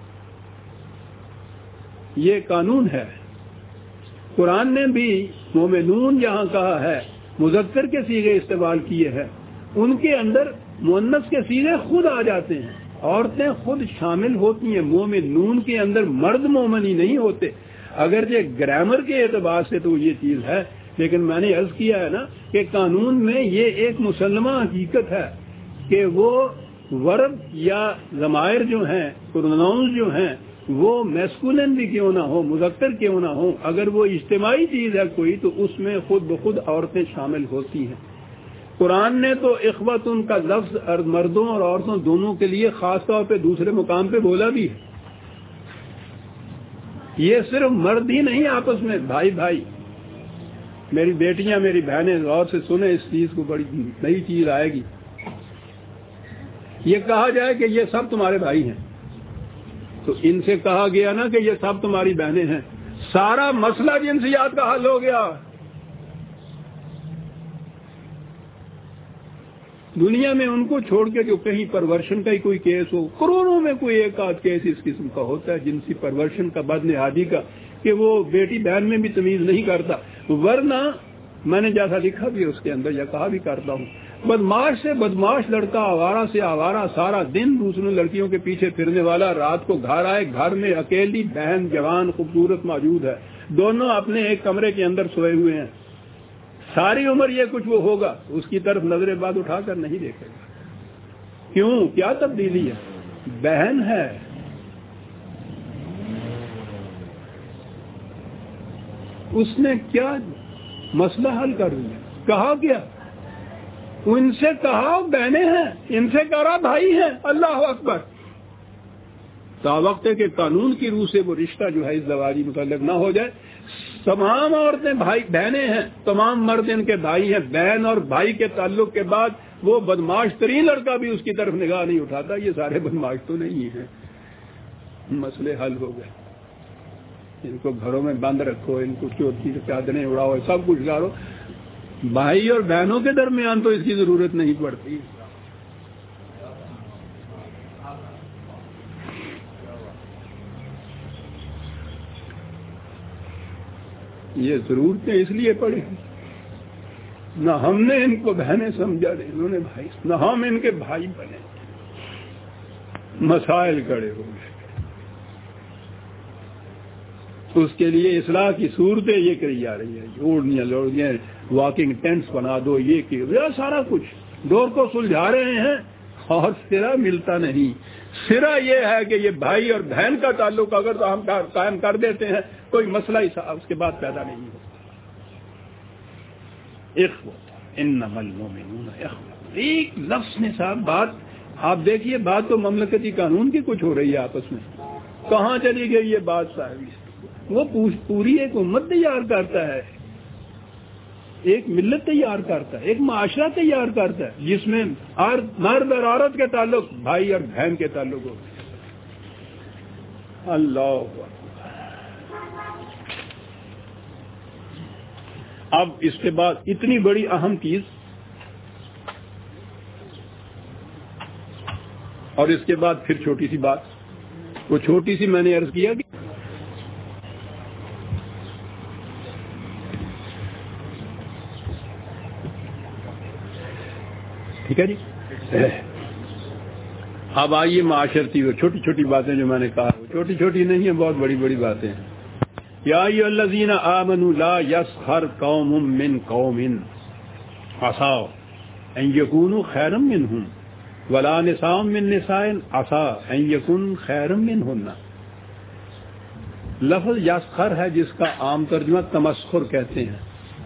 [SPEAKER 1] یہ قانون ہے. قرآن نے بھی مومنون جہاں کہا ہے مذکر کے صیغے استعمال کیے ہیں، ان کے اندر مؤنث کے صیغے خود آ جاتے ہیں، عورتیں خود شامل ہوتی ہیں. مومنون کے اندر مرد مومن ہی نہیں ہوتے. اگرچہ گرامر کے اعتبار سے تو یہ چیز ہے، لیکن میں نے عرض کیا ہے نا کہ قانون میں یہ ایک مسلمہ حقیقت ہے کہ وہ ورب یا ضمائر جو ہیں، پروناؤنز جو ہیں، وہ میسکولن بھی کیوں نہ ہو، مذکر کیوں نہ ہو، اگر وہ اجتماعی چیز ہے کوئی تو اس میں خود بخود عورتیں شامل ہوتی ہیں. قرآن نے تو اخوتن کا لفظ مردوں اور عورتوں دونوں کے لیے خاص طور پہ دوسرے مقام پہ بولا بھی ہے. یہ صرف مرد ہی نہیں آپس میں بھائی بھائی. میری بیٹیاں میری بہنیں غور سے سنیں، اس چیز کو بڑی نئی چیز آئے گی. یہ کہا جائے کہ یہ سب تمہارے بھائی ہیں، تو ان سے کہا گیا نا کہ یہ سب تمہاری بہنیں ہیں، سارا مسئلہ جنسیات کا حل ہو گیا. دنیا میں ان کو چھوڑ کے جو کہیں پرورشن کا ہی کوئی کیس ہو، کروڑوں میں کوئی ایک آدھ کیس اس قسم کا ہوتا ہے جنسی پرورشن کا، بد نہادی کا، کہ وہ بیٹی بہن میں بھی تمیز نہیں کرتا. ورنہ میں نے جیسا لکھا بھی اس کے اندر یا کہا بھی کرتا ہوں، بدماش سے بدماش لڑکا، آوارہ سے آوارہ، سارا دن دوسروں لڑکیوں کے پیچھے پھرنے والا، رات کو گھر آئے، گھر میں اکیلی بہن جوان خوبصورت موجود ہے، دونوں اپنے ایک کمرے کے اندر سوئے ہوئے ہیں. ساری عمر یہ کچھ وہ ہوگا، اس کی طرف نظر بعد اٹھا کر نہیں دیکھے گا. کیوں؟ کیا تبدیلی ہے؟ بہن ہے. اس نے کیا مسئلہ حل کر دیا. کہا کیا؟ ان سے کہا بہنیں ہیں، ان سے کہا بھائی ہیں. اللہ اکبر. تا وقت ہے کہ قانون کی روح سے وہ رشتہ جو ہے اس زواجی متعلق نہ ہو جائے. تمام عورتیں بھائی بہنیں ہیں، تمام مرد ان کے بھائی ہیں. بہن اور بھائی کے تعلق کے بعد وہ بدماش ترین لڑکا بھی اس کی طرف نگاہ نہیں اٹھاتا. یہ سارے بدماش تو نہیں ہیں. مسئلے حل ہو گئے. ان کو گھروں میں بند رکھو، ان کو چوتھی سے چادریں اڑاؤ، سب کچھ کرو. بھائی اور بہنوں کے درمیان تو اس کی ضرورت نہیں پڑتی. یہ ضرورتیں اس لیے پڑی نہ ہم نے ان کو بہنیں سمجھا، انہوں نے بھائی، نہ ہم ان کے بھائی بنے. مسائل کھڑے ہو گئے. اس کے لیے اصلاح کی صورتیں یہ کری جا رہی ہے، جوڑنیاں لوڑیاں، واکنگ ٹینٹس بنا دو، یہ کہ سارا کچھ ڈور کو سلجھا رہے ہیں اور سرا ملتا نہیں. سرا یہ ہے کہ یہ بھائی اور بہن کا تعلق اگر تو ہم قائم کر دیتے ہیں کوئی مسئلہ ہی اس کے بعد پیدا نہیں ہوتا. اخوۃ انما المؤمنون اخوۃ، ایک لفظ نے صاحب بات آپ دیکھیے، بات تو مملکتی قانون کی کچھ ہو رہی ہے آپس میں، کہاں چلی گئی یہ بات صاحب؟ وہ پوری ایک امت تیار کرتا ہے، ایک ملت تیار کرتا ہے، ایک معاشرہ تیار کرتا ہے جس میں مرد اور عورت کے تعلق بھائی اور بہن کے تعلق ہو. اللہ اب اس کے بعد اتنی بڑی اہم چیز، اور اس کے بعد پھر چھوٹی سی بات، وہ چھوٹی سی میں نے عرض کیا کہ ٹھیک ہے جی. اب آئیے معاشرتی وہ چھوٹی چھوٹی باتیں جو میں نے کہا، وہ چھوٹی چھوٹی نہیں ہیں، بہت بڑی بڑی باتیں ہیں. یا ایھا الذین آمنوا لا یسخر قوم من قوم عسیٰ ان یکونوا خیرا منہم ولا نساء من نساء عسیٰ ان یکن خیرا منہن. لفظ یسخر ہے جس کا عام ترجمہ تمسخر کہتے ہیں.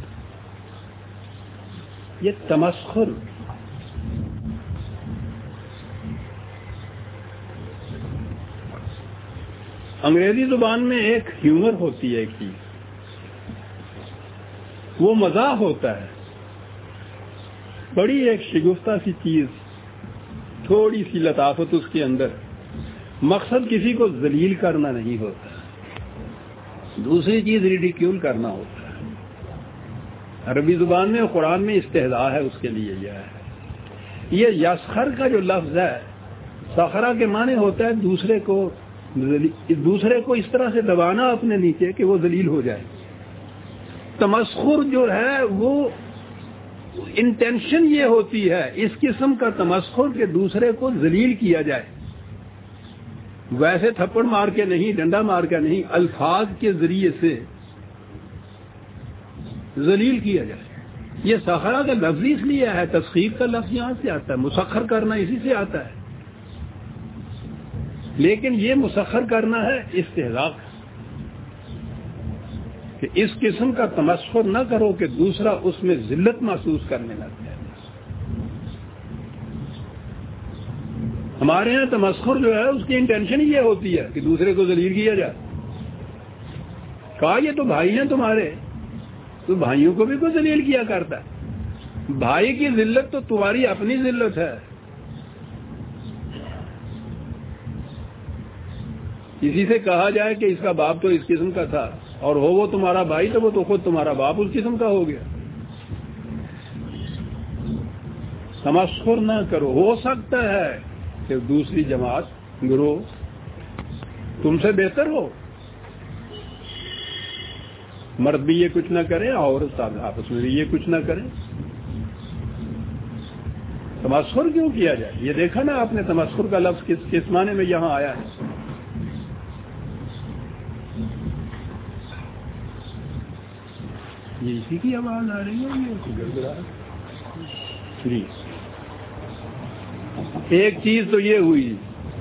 [SPEAKER 1] یہ تمسخر انگریزی زبان میں ایک ہیومر ہوتی ہے، ایک چیز، وہ مزاح ہوتا ہے، بڑی ایک شگفتہ سی چیز، تھوڑی سی لطافت اس کے اندر. مقصد کسی کو ذلیل کرنا نہیں ہوتا، دوسری چیز ریڈیکیول کرنا ہوتا ہے. عربی زبان میں قرآن میں استہزاء ہے اس کے لیے یہ ہے. یہ یسخر کا جو لفظ ہے، سخرہ کے معنی ہوتا ہے دوسرے کو دوسرے کو اس طرح سے دبانا اپنے نیچے کہ وہ ذلیل ہو جائے. تمسخر جو ہے وہ انٹینشن یہ ہوتی ہے اس قسم کا تمسخر کہ دوسرے کو ذلیل کیا جائے، ویسے تھپڑ مار کے نہیں، ڈنڈا مار کے نہیں، الفاظ کے ذریعے سے ذلیل کیا جائے. یہ سخرہ کا لفظ اس لیے ہے، تسخیر کا لفظ یہاں سے آتا ہے، مسخر کرنا اسی سے آتا ہے. لیکن یہ مسخر کرنا ہے استہزاء کہ اس قسم کا تمسخر نہ کرو کہ دوسرا اس میں ذلت محسوس کرنے لگتا ہے. ہمارے ہاں تمسخر جو ہے اس کی انٹینشن یہ ہوتی ہے کہ دوسرے کو ذلیل کیا جائے. کہا یہ تو بھائی ہیں تمہارے، تو بھائیوں کو بھی کوئی ذلیل کیا کرتا ہے. بھائی کی ذلت تو تمہاری اپنی ذلت ہے. کسی سے کہا جائے کہ اس کا باپ تو اس قسم کا تھا اور ہو وہ تمہارا بھائی، تو وہ تو خود تمہارا باپ اس قسم کا ہو گیا. تمسخر نہ کرو. ہو سکتا ہے کہ دوسری جماعت گروہ تم سے بہتر ہو، مرد بھی یہ کچھ نہ کرے اور آپس میں بھی یہ کچھ نہ کرے. تمسخر کیوں کیا جائے؟ یہ دیکھا نا آپ نے تمسخر کا لفظ کس کس معنی میں یہاں آیا ہے. یہ اسی کی آواز آ رہی ہے جی. ایک چیز تو یہ ہوئی،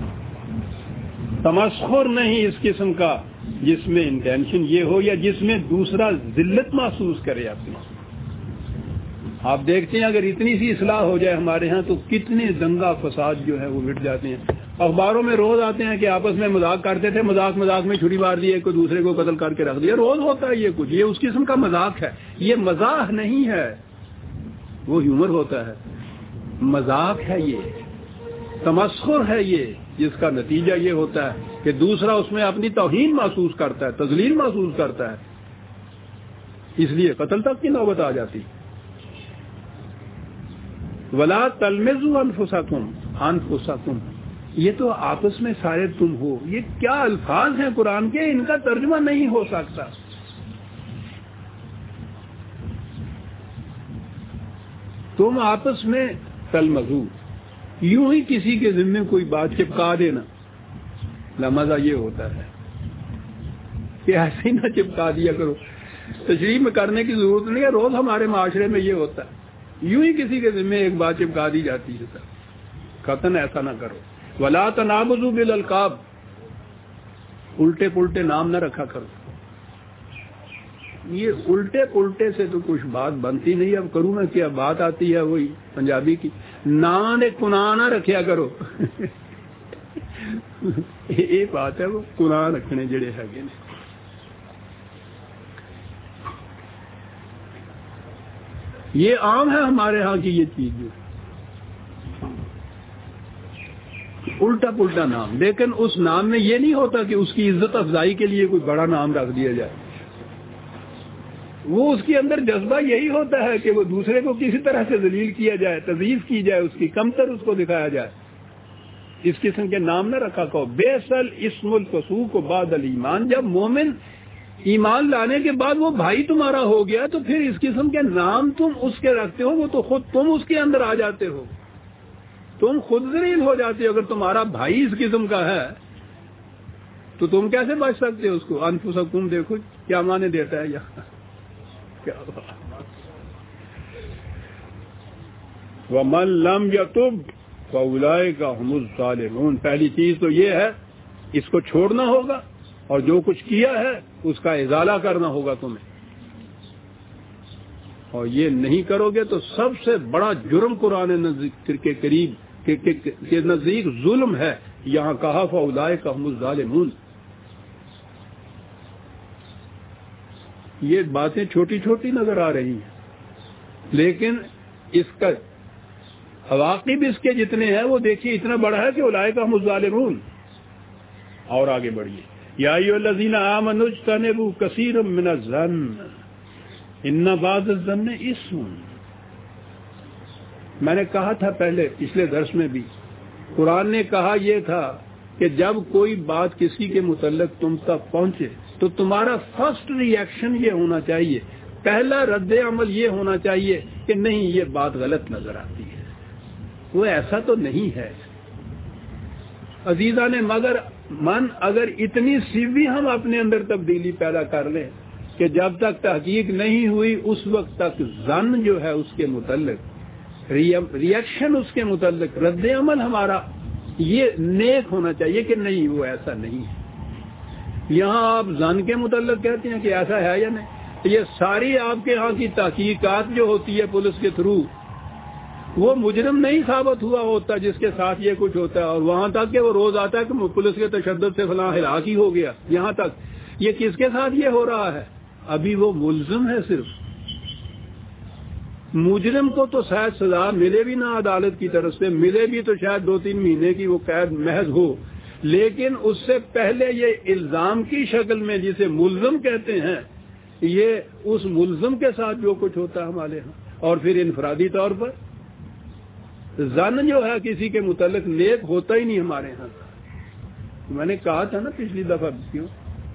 [SPEAKER 1] تمسخر نہیں اس قسم کا جس میں انٹینشن یہ ہو یا جس میں دوسرا ذلت محسوس کرے اپنی. آپ دیکھتے ہیں اگر اتنی سی اصلاح ہو جائے ہمارے ہاں تو کتنے دنگا فساد جو ہے وہ مٹ جاتے ہیں. اخباروں میں روز آتے ہیں کہ آپس میں مذاق کرتے تھے، مذاق مذاق میں چھری مار دی، کوئی دوسرے کو قتل کر کے رکھ دیا. روز ہوتا ہے یہ کچھ. یہ اس قسم کا مذاق ہے، یہ مزاح نہیں ہے، وہ ہیومر ہوتا ہے. مذاق ہے، یہ تمسخر ہے، یہ جس کا نتیجہ یہ ہوتا ہے کہ دوسرا اس میں اپنی توہین محسوس کرتا ہے، تذلیل محسوس کرتا ہے، اس لیے قتل تک کی نوبت آ جاتی. ولا تلمزوا انفسکم انفسکم، یہ تو آپس میں سارے تم ہو. یہ کیا الفاظ ہیں قرآن کے، ان کا ترجمہ نہیں ہو سکتا. تم آپس میں تلمزو، یوں ہی کسی کے ذمے کوئی بات چپکا دینا. لمزہ یہ ہوتا ہے کہ ایسے ہی نہ چپکا دیا کرو، تشریح میں کرنے کی ضرورت نہیں ہے. روز ہمارے معاشرے میں یہ ہوتا ہے، یوں ہی کسی کے ذمے ایک بات چپکا دی جاتی ہے. قطعاً ایسا نہ کرو. ولا تنابزوا بالالقاب، الٹے پلٹے نام نہ رکھا کرو. یہ الٹے پلٹے سے تو کچھ بات بنتی نہیں. اب کروں میں کیا، بات آتی ہے وہی پنجابی کی، نان کنا نہ رکھیا کرو. یہ بات ہے، وہ کنا رکھنے جڑے ہے. یہ عام ہے ہمارے ہاں کی یہ چیز، جو الٹا پلٹا نام. لیکن اس نام میں یہ نہیں ہوتا کہ اس کی عزت افزائی کے لیے کوئی بڑا نام رکھ دیا جائے. وہ اس کے اندر جذبہ یہی ہوتا ہے کہ وہ دوسرے کو کسی طرح سے ذلیل کیا جائے، تضعیف کی جائے، اس کی کمتر اس کو دکھایا جائے. اس قسم کے نام نہ رکھا کرو. بیسل اسم الفسوق بعد الایمان، جب مومن ایمان لانے کے بعد وہ بھائی تمہارا ہو گیا تو پھر اس قسم کے نام تم اس کے رکھتے ہو، وہ تو خود تم اس کے اندر آ جاتے ہو، تم خود ذلیل ہو جاتے ہو. اگر تمہارا بھائی اس قسم کا ہے تو تم کیسے بچ سکتے ہو اس کو؟ انفسکم دیکھو کیا معنی دیتا ہے یہاں. وَمَن لَّمْ يَتُبْ فَأُولَٰئِكَ هُمُ الظَّالِمُونَ. پہلی چیز تو یہ ہے، اس کو چھوڑنا ہوگا اور جو کچھ کیا ہے اس کا ازالہ کرنا ہوگا تمہیں. اور یہ نہیں کرو گے تو سب سے بڑا جرم قرآن نذیر کے قریب کے نزدیک ظلم ہے. یہاں کہا فَأُولَٰئِكَ هُمُ الظَّالِمُونَ. یہ باتیں چھوٹی چھوٹی نظر آ رہی ہیں، لیکن اس کا عواقب اس کے جتنے ہیں وہ دیکھیے اتنا بڑا ہے کہ اولئک هم الظالمون. اور آگے بڑھیے. یا ایھا الذین آمنوا اجتنبوا کثیرا من الظن ان بعض الظن اثم. میں نے کہا تھا پہلے پچھلے درس میں بھی، قرآن نے کہا یہ تھا کہ جب کوئی بات کسی کے متعلق تم تک پہنچے تو تمہارا فرسٹ ری ایکشن یہ ہونا چاہیے، پہلا رد عمل یہ ہونا چاہیے کہ نہیں یہ بات غلط نظر آتی ہے، وہ ایسا تو نہیں ہے. عزیزان مگر من اگر اتنی سی بھی ہم اپنے اندر تبدیلی پیدا کر لیں کہ جب تک تحقیق نہیں ہوئی اس وقت تک ظن جو ہے اس کے متعلق، ری ایکشن اس کے متعلق، رد عمل ہمارا یہ نیک ہونا چاہیے کہ نہیں وہ ایسا نہیں ہے. یہاں آپ ظن کے متعلق کہتے ہیں کہ ایسا ہے یا نہیں. یہ ساری آپ کے ہاں کی تحقیقات جو ہوتی ہے پولیس کے تھرو، وہ مجرم نہیں ثابت ہوا ہوتا جس کے ساتھ یہ کچھ ہوتا ہے، اور وہاں تک کہ وہ روز آتا ہے کہ پولیس کے تشدد سے فلاں ہلاک ہی ہو گیا. یہاں تک یہ کس کے ساتھ یہ ہو رہا ہے؟ ابھی وہ ملزم ہے. صرف مجرم کو تو شاید سزا ملے بھی نہ عدالت کی طرف سے، ملے بھی تو شاید دو تین مہینے کی وہ قید محض ہو، لیکن اس سے پہلے یہ الزام کی شکل میں جسے ملزم کہتے ہیں، یہ اس ملزم کے ساتھ جو کچھ ہوتا ہے ہمارے ہاں. اور پھر انفرادی طور پر ظن جو ہے کسی کے متعلق نیک ہوتا ہی نہیں ہمارے ہاں. میں نے کہا تھا نا پچھلی دفعہ کیوں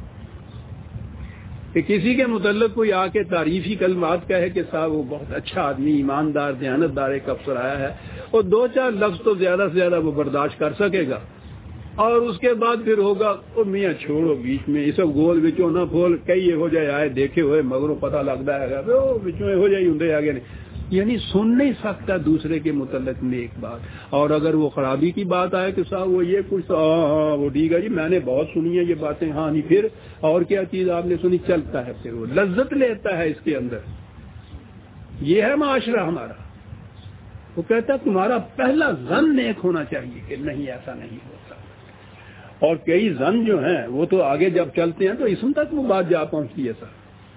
[SPEAKER 1] کہ کسی کے متعلق کوئی آ کے تعریفی کلمات کہے کہ صاحب وہ بہت اچھا آدمی، ایماندار، دیانتدار ایک افسر آیا ہے، اور دو چار لفظ تو زیادہ سے زیادہ وہ برداشت کر سکے گا، اور اس کے بعد پھر ہوگا او میاں چھوڑو بیچ میں یہ سب گول بچوں نہ پھول کئی ہو جائے آئے دیکھے ہوئے مگروں پتہ لگتا ہے بچوں ہو جائے ہوں آگے نہیں، یعنی سن نہیں سکتا دوسرے کے متعلق نیک بات. اور اگر وہ خرابی کی بات آئے کہ صاحب وہ یہ کچھ ہاں وہ ٹھیک ہے جی میں نے بہت سنی ہے یہ باتیں، ہاں نہیں پھر اور کیا چیز آپ نے سنی، چلتا ہے پھر وہ لذت لیتا ہے اس کے اندر. یہ ہے معاشرہ ہمارا. وہ کہتا ہے تمہارا پہلا ظن نیک ہونا چاہیے کہ نہیں ایسا نہیں ہوتا. اور کئی ظن جو ہیں وہ تو آگے جب چلتے ہیں تو اسم تک وہ بات جا پہنچتی ہے سر،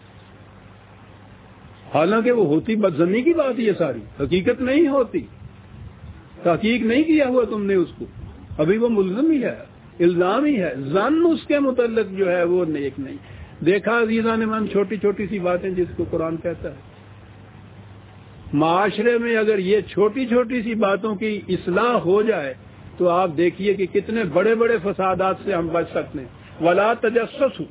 [SPEAKER 1] حالانکہ وہ ہوتی بدظنی کی بات یہ ساری، حقیقت نہیں ہوتی. تحقیق نہیں کیا ہوا تم نے اس کو، ابھی وہ ملزم ہی ہے، الزام ہی ہے. ظن اس کے متعلق جو ہے وہ نیک نہیں. دیکھا عزیزان من چھوٹی چھوٹی سی باتیں جس کو قرآن کہتا ہے. معاشرے میں اگر یہ چھوٹی چھوٹی سی باتوں کی اصلاح ہو جائے تو آپ دیکھیے کہ کتنے بڑے بڑے فسادات سے ہم بچ سکتے ہیں. ولا تجسسوا،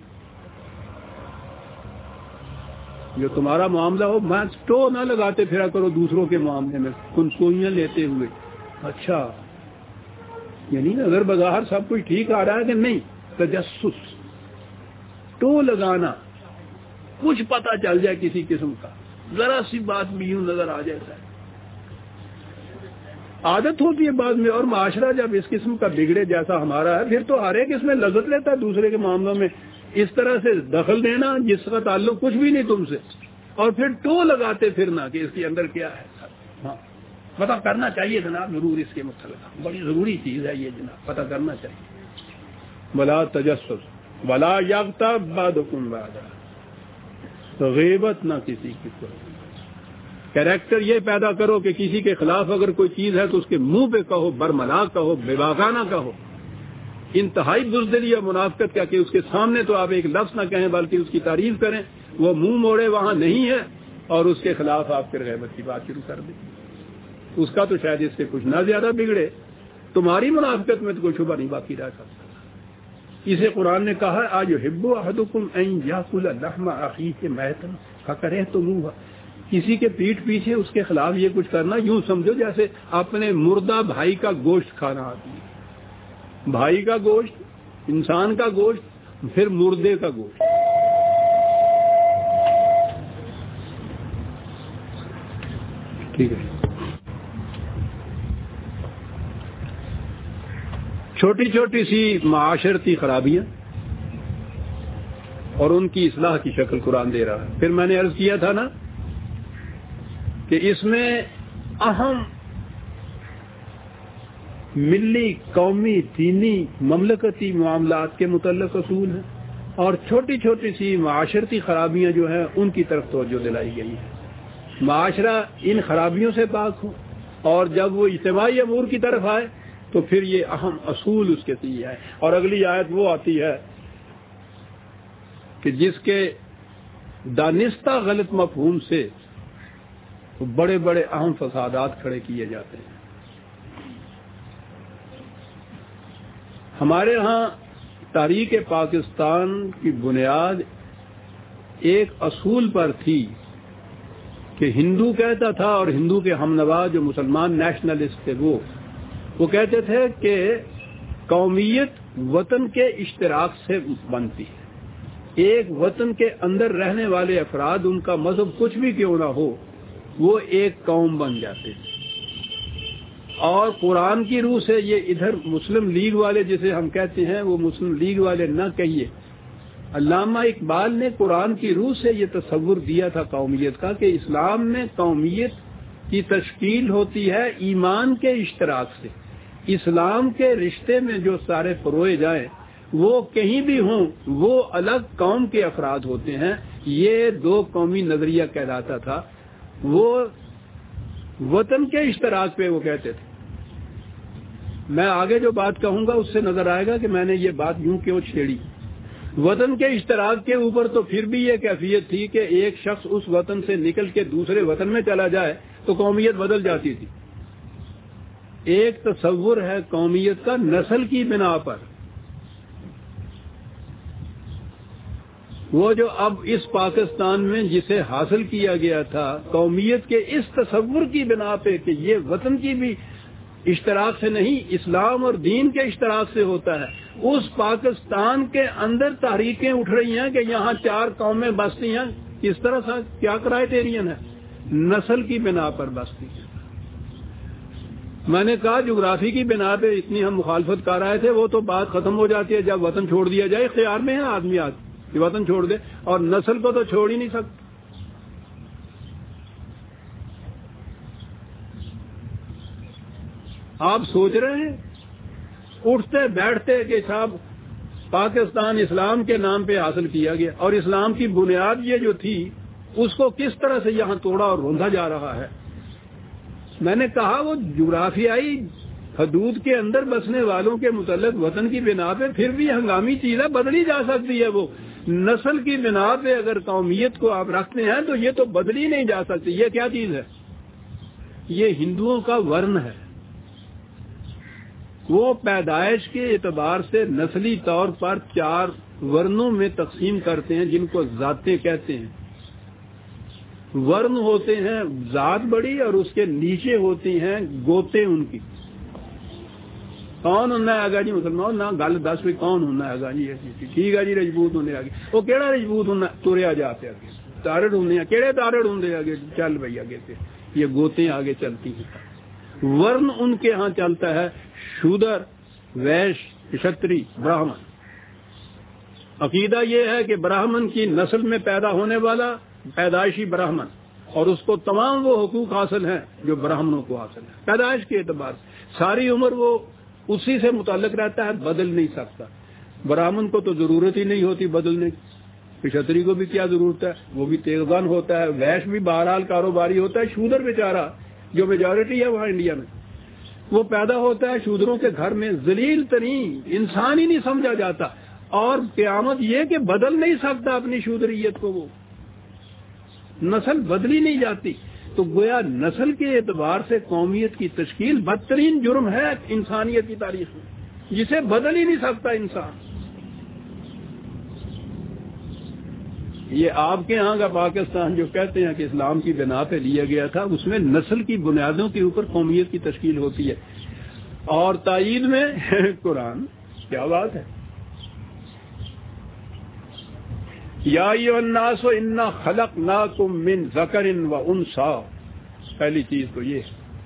[SPEAKER 1] جو تمہارا معاملہ ہو میں تو نہ لگاتے پھرا کرو دوسروں کے معاملے میں کنسوئیاں لیتے ہوئے. اچھا یعنی اگر بظاہر سب کچھ ٹھیک آ رہا ہے کہ نہیں، تجسس تو لگانا، کچھ پتہ چل جائے کسی قسم کا، ذرا سی بات بھی یوں نظر آ جائے. عادت ہوتی ہے بعد میں. اور معاشرہ جب اس قسم کا بگڑے جیسا ہمارا ہے پھر تو ہر ایک اس میں لذت لیتا ہے دوسرے کے معاملوں میں اس طرح سے دخل دینا جس کا تعلق کچھ بھی نہیں تم سے, اور پھر ٹو لگاتے پھرنا کہ اس کے اندر کیا ہے. ہاں پتہ کرنا چاہیے جناب ضرور, اس کے متعلق بڑی ضروری چیز ہے یہ جناب, پتہ کرنا چاہیے. ولا تجسس ولا یغتب بعضکم بعضا, غیبت نہ کسی کی کرو. کریکٹر یہ پیدا کرو کہ کسی کے خلاف اگر کوئی چیز ہے تو اس کے منہ پہ کہو, برملا کہو, بے باکانہ کہو. انتہائی بزدلی اور منافقت کیا کہ اس کے سامنے تو آپ ایک لفظ نہ کہیں بلکہ اس کی تعریف کریں, وہ منہ موڑے وہاں نہیں ہے اور اس کے خلاف آپ پھر غیبت کی بات شروع کر دیں. اس کا تو شاید اس سے کچھ نہ زیادہ بگڑے, تمہاری منافقت میں تو کوئی شبہ نہیں باقی رہ سکتا. اسے قرآن نے کہا ایحب احدکم ان یاکل لحم اخیہ میتا فکرہتموہ. کسی کے پیٹھ پیچھے اس کے خلاف یہ کچھ کرنا یوں سمجھو جیسے اپنے مردہ بھائی کا گوشت کھانا آتی ہے. بھائی کا گوشت, انسان کا گوشت, پھر مردے کا گوشت. ٹھیک ہے. چھوٹی چھوٹی سی معاشرتی خرابیاں اور ان کی اصلاح کی شکل قرآن دے رہا ہے. پھر میں نے عرض کیا تھا نا کہ اس میں اہم ملی, قومی, دینی, مملکتی معاملات کے متعلق اصول ہیں, اور چھوٹی چھوٹی سی معاشرتی خرابیاں جو ہیں ان کی طرف توجہ دلائی گئی ہے. معاشرہ ان خرابیوں سے پاک ہو, اور جب وہ اجتماعی امور کی طرف آئے تو پھر یہ اہم اصول اس کے لیے ہے. اور اگلی آیت وہ آتی ہے کہ جس کے دانستہ غلط مفہوم سے بڑے بڑے اہم فسادات کھڑے کیے جاتے ہیں. ہمارے ہاں تاریخ پاکستان کی بنیاد ایک اصول پر تھی کہ ہندو کہتا تھا, اور ہندو کے ہمنوا جو مسلمان نیشنلسٹ تھے وہ وہ کہتے تھے کہ قومیت وطن کے اشتراک سے بنتی ہے. ایک وطن کے اندر رہنے والے افراد, ان کا مذہب کچھ بھی کیوں نہ ہو, وہ ایک قوم بن جاتے ہیں. اور قرآن کی روح سے یہ ادھر مسلم لیگ والے جسے ہم کہتے ہیں وہ مسلم لیگ والے نہ کہیے, علامہ اقبال نے قرآن کی روح سے یہ تصور دیا تھا قومیت کا کہ اسلام میں قومیت کی تشکیل ہوتی ہے ایمان کے اشتراک سے. اسلام کے رشتے میں جو سارے پروئے جائیں وہ کہیں بھی ہوں وہ الگ قوم کے افراد ہوتے ہیں. یہ دو قومی نظریہ کہلاتا تھا. وہ وطن کے اشتراک پہ وہ کہتے تھے. میں آگے جو بات کہوں گا اس سے نظر آئے گا کہ میں نے یہ بات یوں کیوں چھیڑی. وطن کے اشتراک کے اوپر تو پھر بھی یہ کیفیت تھی کہ ایک شخص اس وطن سے نکل کے دوسرے وطن میں چلا جائے تو قومیت بدل جاتی تھی. ایک تصور ہے قومیت کا نسل کی بنا پر. وہ جو اب اس پاکستان میں جسے حاصل کیا گیا تھا قومیت کے اس تصور کی بنا پہ کہ یہ وطن کی بھی اشتراک سے نہیں اسلام اور دین کے اشتراک سے ہوتا ہے, اس پاکستان کے اندر تحریکیں اٹھ رہی ہیں کہ یہاں چار قومیں بستی ہیں. کس طرح سے کیا کرائیٹیرین ہے؟ نسل کی بنا پر بستی ہے. میں نے کہا جغرافی کی بنا پہ اتنی ہم مخالفت کر رہے تھے, وہ تو بات ختم ہو جاتی ہے جب وطن چھوڑ دیا جائے. اختیار میں ہے آدمی آج کہ وطن چھوڑ دے, اور نسل کو تو چھوڑ ہی نہیں سکتا. آپ سوچ رہے ہیں اٹھتے بیٹھتے کہ صاحب پاکستان اسلام کے نام پہ حاصل کیا گیا, اور اسلام کی بنیاد یہ جو تھی اس کو کس طرح سے یہاں توڑا اور روندا جا رہا ہے. میں نے کہا وہ جغرافیائی حدود کے اندر بسنے والوں کے متعلق وطن کی بنا پہ پھر بھی ہنگامی چیز ہے, بدلی جا سکتی ہے. وہ نسل کی بنا پہ اگر قومیت کو آپ رکھتے ہیں تو یہ تو بدلی نہیں جا سکتی. یہ کیا چیز ہے؟ یہ ہندوؤں کا ورن ہے. وہ پیدائش کے اعتبار سے نسلی طور پر چار ورنوں میں تقسیم کرتے ہیں جن کو ذاتیں کہتے ہیں. ورن ہوتے ہیں ذات بڑی, اور اس کے نیچے ہوتی ہیں گوتے ان کی. کون ہونا ہے جی مسلمان نہ گل دس بھی کون ہونا ہے جی ٹھیک ہے جی رجبوت ہونے آگے. وہ کہڑا رجبوت ہونا تریا جاتے آگے تارڑ ہونے کہڑے تارڑ ہوں آگے چل بھائی آگے سے یہ گوتے آگے چلتی ہیں. ورن ان کے ہاں چلتا ہے شودر، ویش، کشتری، براہمن۔ عقیدہ یہ ہے کہ براہمن کی نسل میں پیدا ہونے والا پیدائشی براہمن، اور اس کو تمام وہ حقوق حاصل ہیں جو براہمنوں کو حاصل ہیں پیدائش کے اعتبار سے، ساری عمر وہ اسی سے متعلق رہتا ہے، بدل نہیں سکتا۔ براہمن کو تو ضرورت ہی نہیں ہوتی بدلنے کی، کشتری کو بھی کیا ضرورت ہے، وہ بھی تیزگان ہوتا ہے، ویش بھی بہرحال کاروباری ہوتا ہے، شودر بیچارہ جو میجورٹی ہے وہاں انڈیا میں، وہ پیدا ہوتا ہے شودروں کے گھر میں، ذلیل ترین، انسان ہی نہیں سمجھا جاتا، اور قیامت یہ کہ بدل نہیں سکتا اپنی شودریت کو، وہ نسل بدلی نہیں جاتی۔ تو گویا نسل کے اعتبار سے قومیت کی تشکیل بدترین جرم ہے انسانیت کی تاریخ میں، جسے بدل ہی نہیں سکتا انسان۔ یہ آپ کے ہاں کا پاکستان جو کہتے ہیں کہ اسلام کی بنا پہ لیا گیا تھا، اس میں نسل کی بنیادوں کے اوپر قومیت کی تشکیل ہوتی ہے، اور تائید میں قرآن، کیا بات ہے۔ یا ایھا الناس انا خلقناکم من ذکر و انثی، پہلی چیز تو یہ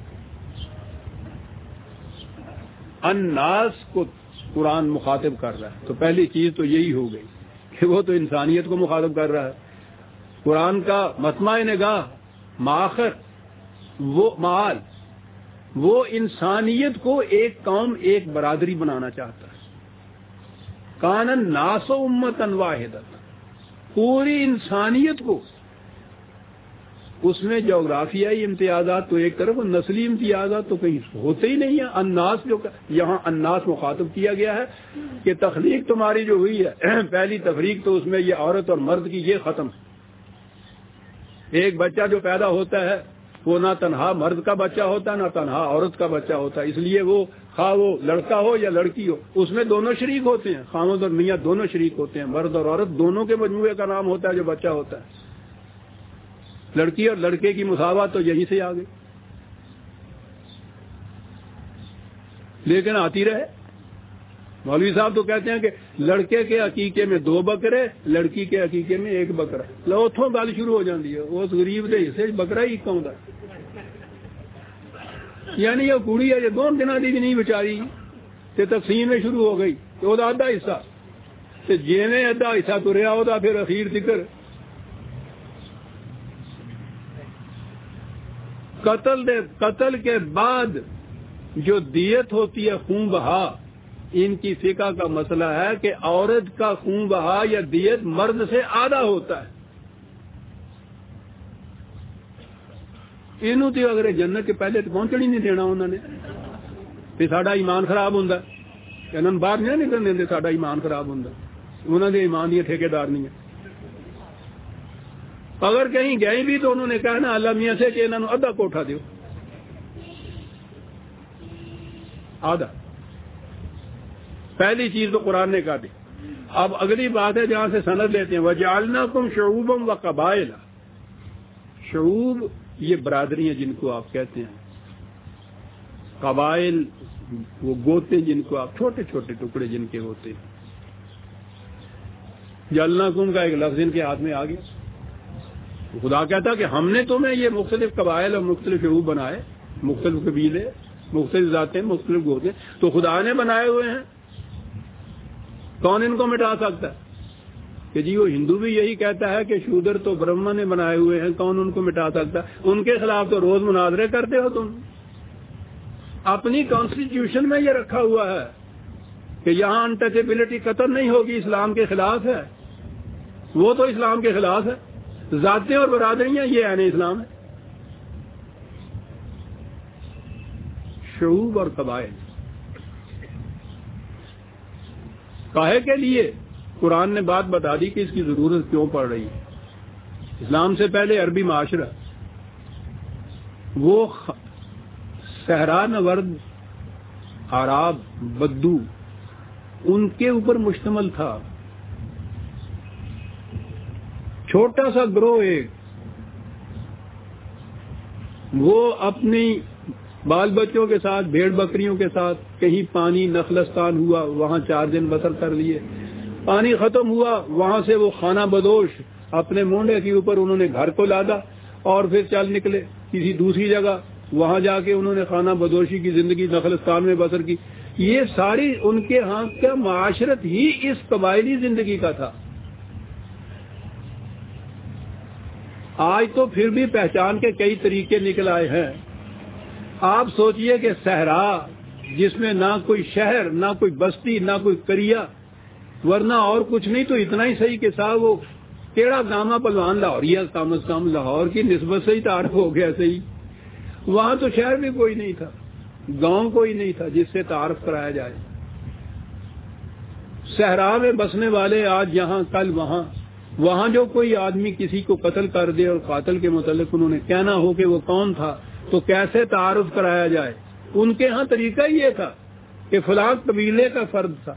[SPEAKER 1] الناس کو قرآن مخاطب کر رہا ہے، تو پہلی چیز تو یہی ہو گئی کہ وہ تو انسانیت کو مخاطب کر رہا ہے۔ قرآن کا مطمع نگاہ، مآخر، وہ معال، وہ انسانیت کو ایک قوم، ایک برادری بنانا چاہتا ہے۔ کان الناس امۃ واحدۃ، پوری انسانیت کو، اس میں جغرافیائی امتیازات تو ایک طرف، نسلی امتیازات تو کہیں ہوتے ہی نہیں ہیں۔ الناس جو یہاں الناس مخاطب کیا گیا ہے کہ تخلیق تمہاری جو ہوئی ہے، پہلی تفریق تو اس میں یہ عورت اور مرد کی یہ ختم ہے۔ ایک بچہ جو پیدا ہوتا ہے وہ نہ تنہا مرد کا بچہ ہوتا ہے، نہ تنہا عورت کا بچہ ہوتا ہے، اس لیے وہ خواہ وہ لڑکا ہو یا لڑکی ہو، اس میں دونوں شریک ہوتے ہیں، خاوند اور میاں دونوں شریک ہوتے ہیں، مرد اور عورت دونوں کے مجموعے کا نام ہوتا ہے جو بچہ ہوتا ہے۔ لڑکی اور لڑکے کی مساوات تو یہیں سے آ گئی، لیکن آتی رہے۔ مولوی صاحب تو کہتے ہیں کہ لڑکے کے عقیقے میں دو بکرے، لڑکی کے عقیقے میں ایک بکرا، لو اتوں گل شروع ہو جاتی ہے، اس غریب کے حصے بکرا ہی کون ہے، یعنی یہ کڑی ہے، یہ دو دنوں کی بھی نہیں بچاری، تے تقسیم میں شروع ہو گئی، تو وہ آدھا حصہ، تے جیویں ادھا حصہ تریا وہ پھر اخیر تکر قتل دے قتل کے بعد جو دیت ہوتی ہے خون بہا، ان کی فقہ کا مسئلہ ہے کہ عورت کا خون بہا یا دیت مرد سے آدھا ہوتا ہے۔ انہوں تو اگر جنت کے پہلے تو پہنچن ہی نہیں دینا انہوں نے، پھر ساڈا ایمان خراب ہوندا، انہوں نے باہر نہیں نکلن دیندے، ساڈا ایمان خراب ہوندا، انہوں نے ایمان دی ٹھیکیدار نہیں ہے۔ اگر کہیں گئے بھی تو انہوں نے کہنا اللہ میاں سے کہ انہوں نے ادھا کوٹھا دیو، آدھا۔ پہلی چیز تو قرآن نے کہا دی۔ اب اگلی بات ہے جہاں سے سند لیتے ہیں، وَجَعَلْنَاكُمْ شُعُوبًا وَقَبَائِلَ، شعوب یہ برادری ہیں جن کو آپ کہتے ہیں، قبائل وہ گوتے جن کو آپ، چھوٹے چھوٹے ٹکڑے جن کے ہوتے ہیں۔ جعلناکم کا ایک لفظ ان کے ہاتھ میں آ گیا، خدا کہتا کہ ہم نے تمہیں یہ مختلف قبائل اور مختلف شعوب بنائے، مختلف قبیلے، مختلف ذاتیں، مختلف گوتے، تو خدا نے بنائے ہوئے ہیں، کون ان کو مٹا سکتا ہے؟ کہ جی وہ ہندو بھی یہی کہتا ہے کہ شودر تو برہما نے بنائے ہوئے ہیں، کون ان کو مٹا سکتا ہے؟ ان کے خلاف تو روز مناظرے کرتے ہو تم، اپنی کانسٹیٹیوشن میں یہ رکھا ہوا ہے کہ یہاں انٹچیبلٹی قطر نہیں ہوگی، اسلام کے خلاف ہے، وہ تو اسلام کے خلاف ہے، ذاتیں اور برادریاں یہ عین اسلام ہے۔ شعوب اور قبائل کاہے کے لیے؟ قرآن نے بات بتا دی کہ اس کی ضرورت کیوں پڑ رہی ہے۔ اسلام سے پہلے عربی معاشرہ وہ صحرا نورد، عرب، بدو، ان کے اوپر مشتمل تھا، چھوٹا سا گروہ ایک، وہ اپنی بال بچوں کے ساتھ، بھیڑ بکریوں کے ساتھ کہیں پانی نخلستان ہوا وہاں چار دن بسر کر لیے، پانی ختم ہوا وہاں سے وہ خانہ بدوش اپنے مونڈے کے اوپر انہوں نے گھر کو لادا اور پھر چل نکلے کسی دوسری جگہ، وہاں جا کے انہوں نے خانہ بدوشی کی زندگی نخلستان میں بسر کی. یہ ساری ان کے ہاں کا معاشرت ہی اس قبائلی زندگی کا تھا. آج تو پھر بھی پہچان کے کئی طریقے نکل آئے ہیں. آپ سوچئے کہ صحرا جس میں نہ کوئی شہر نہ کوئی بستی نہ کوئی قریہ ورنہ اور کچھ نہیں تو اتنا ہی صحیح کہ صاحب وہ کیڑا گاما پلوان لاہور یا کم از کم لاہور کی نسبت سے ہی تعارف ہو گیا صحیح. وہاں تو شہر بھی کوئی نہیں تھا, گاؤں کوئی نہیں تھا جس سے تعارف کرایا جائے. صحرا میں بسنے والے آج یہاں کل وہاں, وہاں جو کوئی آدمی کسی کو قتل کر دے اور قاتل کے متعلق انہوں نے کہنا ہو کہ وہ کون تھا تو کیسے تعارف کرایا جائے. ان کے ہاں طریقہ یہ تھا کہ فلاں قبیلے کا فرد تھا.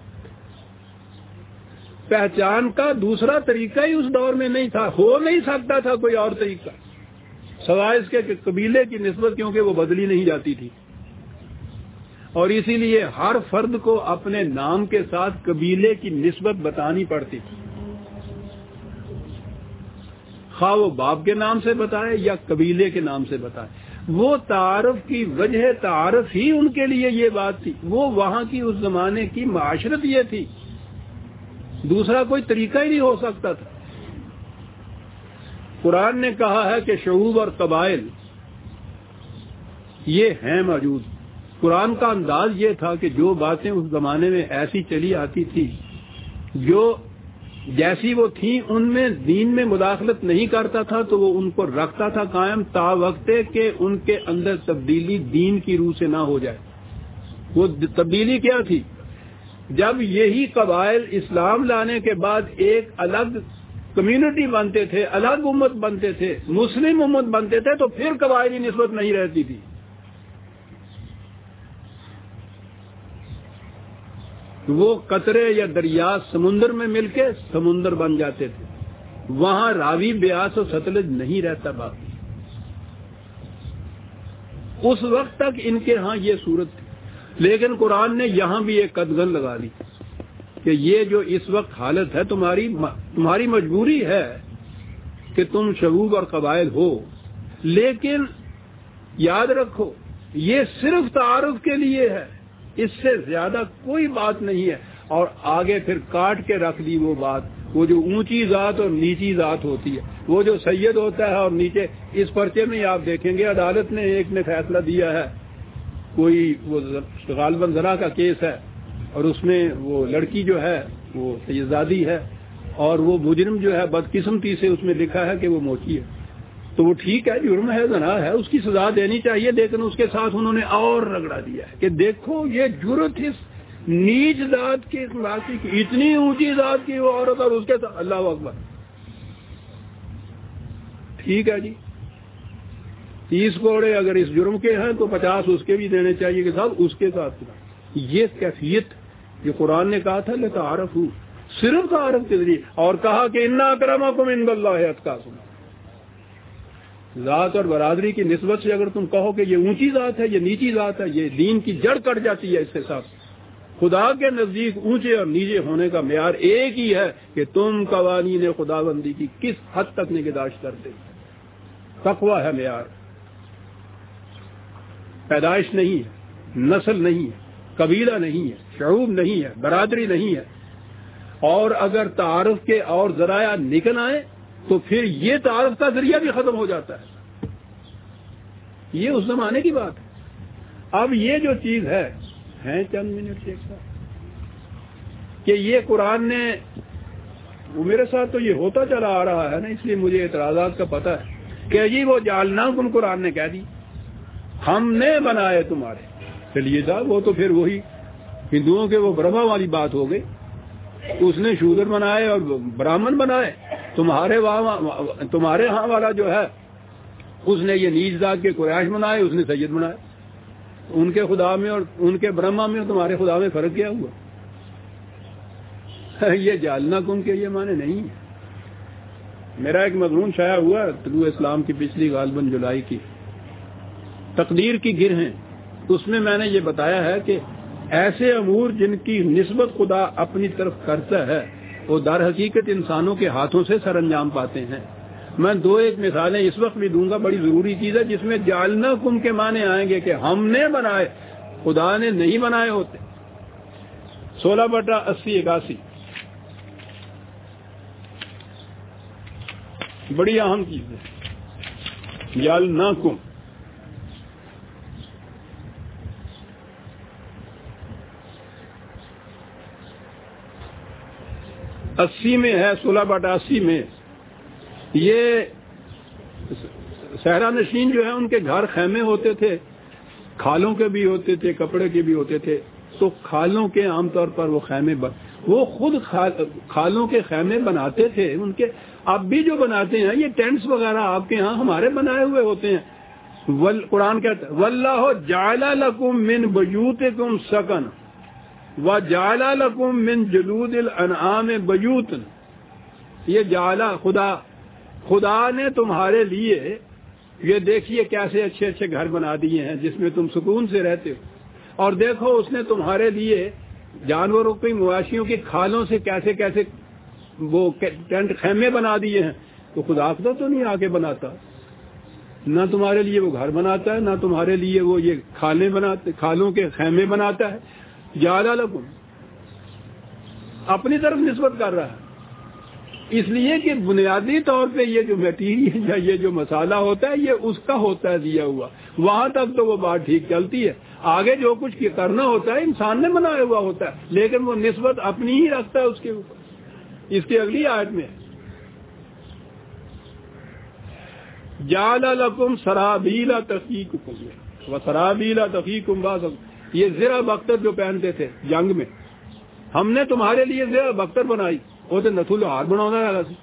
[SPEAKER 1] پہچان کا دوسرا طریقہ ہی اس دور میں نہیں تھا, ہو نہیں سکتا تھا کوئی اور طریقہ سوائے اس کے کہ قبیلے کی نسبت, کیونکہ وہ بدلی نہیں جاتی تھی. اور اسی لیے ہر فرد کو اپنے نام کے ساتھ قبیلے کی نسبت بتانی پڑتی تھی, خواہ وہ باپ کے نام سے بتائے یا قبیلے کے نام سے بتائے. وہ تعارف کی وجہ تعارف ہی ان کے لیے یہ بات تھی. وہ وہاں کی اس زمانے کی معاشرت یہ تھی, دوسرا کوئی طریقہ ہی نہیں ہو سکتا تھا. قرآن نے کہا ہے کہ شعوب اور قبائل یہ ہیں موجود. قرآن کا انداز یہ تھا کہ جو باتیں اس زمانے میں ایسی چلی آتی تھی جو جیسی وہ تھیں ان میں دین میں مداخلت نہیں کرتا تھا تو وہ ان کو رکھتا تھا قائم تا وقت کہ ان کے اندر تبدیلی دین کی روح سے نہ ہو جائے. وہ تبدیلی کیا تھی؟ جب یہی قبائل اسلام لانے کے بعد ایک الگ کمیونٹی بنتے تھے, الگ امت بنتے تھے, مسلم امت بنتے تھے, تو پھر قبائلی نسبت نہیں رہتی تھی. وہ قطرے یا دریا سمندر میں مل کے سمندر بن جاتے تھے. وہاں راوی بیاس و ستلج نہیں رہتا باقی. اس وقت تک ان کے ہاں یہ صورت تھی. لیکن قرآن نے یہاں بھی ایک قدغن لگا لی کہ یہ جو اس وقت حالت ہے تمہاری تمہاری مجبوری ہے کہ تم شعوب اور قبائل ہو, لیکن یاد رکھو یہ صرف تعارف کے لیے ہے, اس سے زیادہ کوئی بات نہیں ہے. اور آگے پھر کاٹ کے رکھ دی وہ بات, وہ جو اونچی ذات اور نیچی ذات ہوتی ہے, وہ جو سید ہوتا ہے اور نیچے. اس پرچے میں آپ دیکھیں گے عدالت نے ایک نے فیصلہ دیا ہے, کوئی وہ غالباً زنا کا کیس ہے اور اس میں وہ لڑکی جو ہے وہ سیدزادی ہے اور وہ مجرم جو ہے بدقسمتی سے اس میں لکھا ہے کہ وہ موچی ہے. تو وہ ٹھیک ہے, جرم ہے, زنا ہے, اس کی سزا دینی چاہیے, لیکن اس کے ساتھ انہوں نے اور رگڑا دیا ہے کہ دیکھو یہ جرت اس نیچ ذات کی, اس کی اتنی اونچی ذات کی وہ عورت اور اس کے ساتھ. اللہ اکبر. ٹھیک ہے جی, تیس کوڑے اگر اس جرم کے ہیں تو پچاس اس کے بھی دینے چاہیے کہ صاحب اس کے ساتھ. یہ کیفیت یہ قرآن نے کہا تھا لتعارفوا, صرف تعارف کے ذریعے, اور کہا کہ ان اکرمکم عند اللہ اتقاکم. ذات اور برادری کی نسبت سے اگر تم کہو کہ یہ اونچی ذات ہے, یہ نیچی ذات ہے, یہ دین کی جڑ کٹ جاتی ہے اس کے ساتھ. خدا کے نزدیک اونچے اور نیچے ہونے کا معیار ایک ہی ہے کہ تم قوانین خداوندی کی کس حد تک نگہداشت کرتے. تقویٰ ہے معیار, پیدائش نہیں ہے, نسل نہیں ہے, قبیلہ نہیں ہے, شعوب نہیں ہے, برادری نہیں ہے. اور اگر تعارف کے اور ذرائع نکل آئے تو پھر یہ تعارف کا ذریعہ بھی ختم ہو جاتا ہے. یہ اس زمانے کی بات ہے. اب یہ جو چیز ہے ہیں چند منٹ سے ایک ساتھ کہ یہ قرآن نے, وہ میرے ساتھ تو یہ ہوتا چلا آ رہا ہے نا, اس لیے مجھے اعتراضات کا پتہ ہے کہ جی وہ جعلناکم قرآن نے کہہ دی ہم نے بنائے تمہارے. چلیے صاحب وہ تو پھر وہی ہندوؤں کے وہ برہما والی بات ہو گئی. اس نے شودر بنائے اور براہمن بنائے. تمہارے وہاں تمہارے ہاں والا جو ہے اس نے یہ نیچ ذات کے قریش بنائے, اس نے سید بنائے. ان کے خدا میں اور ان کے برہما میں اور تمہارے خدا میں فرق کیا ہوا؟ یہ جعلناکم کے یہ معنی نہیں ہے. میرا ایک مضمون شائع ہوا طلوع اسلام کی پچھلی غالباً جولائی کی, تقدیر کی گرہیں. اس میں میں نے یہ بتایا ہے کہ ایسے امور جن کی نسبت خدا اپنی طرف کرتا ہے وہ در حقیقت انسانوں کے ہاتھوں سے سر انجام پاتے ہیں, میں دو ایک مثالیں اس وقت بھی دوں گا، بڑی ضروری چیز ہے، جس میں جعلناکم کے معنی آئیں گے کہ ہم نے بنائے، خدا نے نہیں بنائے ہوتے۔ سولہ بٹا اسی اکاسی بڑی اہم چیز ہے، جعلناکم۔ اسی میں ہے، سولہ بٹا اسی میں، یہ صحرا نشین جو ہے ان کے گھر خیمے ہوتے تھے، کھالوں کے بھی ہوتے تھے، کپڑے کے بھی ہوتے تھے، تو کھالوں کے عام طور پر وہ خیمے بن وہ خود کھالوں کے خیمے بناتے تھے، ان کے اب بھی جو بناتے ہیں یہ ٹینٹس وغیرہ آپ کے ہاں ہمارے بنائے ہوئے ہوتے ہیں۔ قرآن کہتا ہے واللہ جعل لکم من بیوتکم سکن وجعل لکم من جلود الانعام بیوتا، یہ جعلا خدا خدا نے تمہارے لیے، یہ دیکھیے کیسے اچھے اچھے گھر بنا دیے ہیں جس میں تم سکون سے رہتے ہو، اور دیکھو اس نے تمہارے لیے جانوروں کی، مواشیوں کی کھالوں سے کیسے کیسے وہ ٹینٹ خیمے بنا دیے ہیں۔ تو خدا خدا تو نہیں آگے بناتا، نہ تمہارے لیے وہ گھر بناتا ہے، نہ تمہارے لیے وہ یہ کھالیں بناتے کھالوں کے خیمے بناتا ہے۔ جعل لکم اپنی طرف نسبت کر رہا ہے، اس لیے کہ بنیادی طور پہ یہ جو میٹیریل یا یہ جو مسالہ ہوتا ہے یہ اس کا ہوتا ہے دیا ہوا، وہاں تک تو وہ بات ٹھیک چلتی ہے، آگے جو کچھ کرنا ہوتا ہے انسان نے بنایا ہوا ہوتا ہے، لیکن وہ نسبت اپنی ہی رکھتا ہے اس کے اوپر۔ اس کی اگلی آیت میں جعل لکم سرابیل تقیکم وسرابیل تقیکم باسکم، یہ زرہ بختر جو پہنتے تھے جنگ میں، ہم نے تمہارے لیے زرہ بختر بنائی، وہ تو نتھو لو ہاتھ بنا رہا سی۔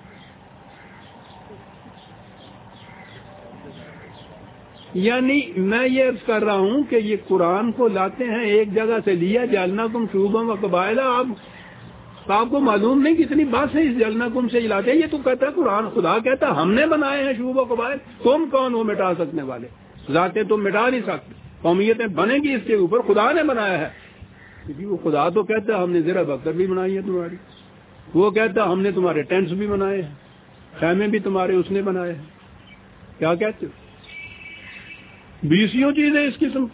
[SPEAKER 1] یعنی میں یہ عرض کر رہا ہوں کہ یہ قرآن کو لاتے ہیں ایک جگہ سے لیا، جعلناکم شعوبا و قبائل، آپ آپ کو معلوم نہیں کتنی بات ہے اس جعلناکم سے لاتے ہیں، یہ تو کہتا ہے قرآن، خدا کہتا ہے ہم نے بنائے ہیں شعوب و قبائل، تم کون ہو مٹا سکنے والے، ذاتیں تم مٹا نہیں سکتے، قومیتیں بنے گی اس کے اوپر، خدا نے بنایا ہے۔ کیونکہ وہ خدا تو کہتا ہے ہم نے زرہ بختر بھی بنائی ہے تمہاری، وہ کہتا ہے ہم نے تمہارے ٹینٹس بھی بنائے ہیں، خیمے بھی تمہارے اس نے بنائے ہیں، کیا کہتے ہو؟ بیسیوں چیزیں اس قسم،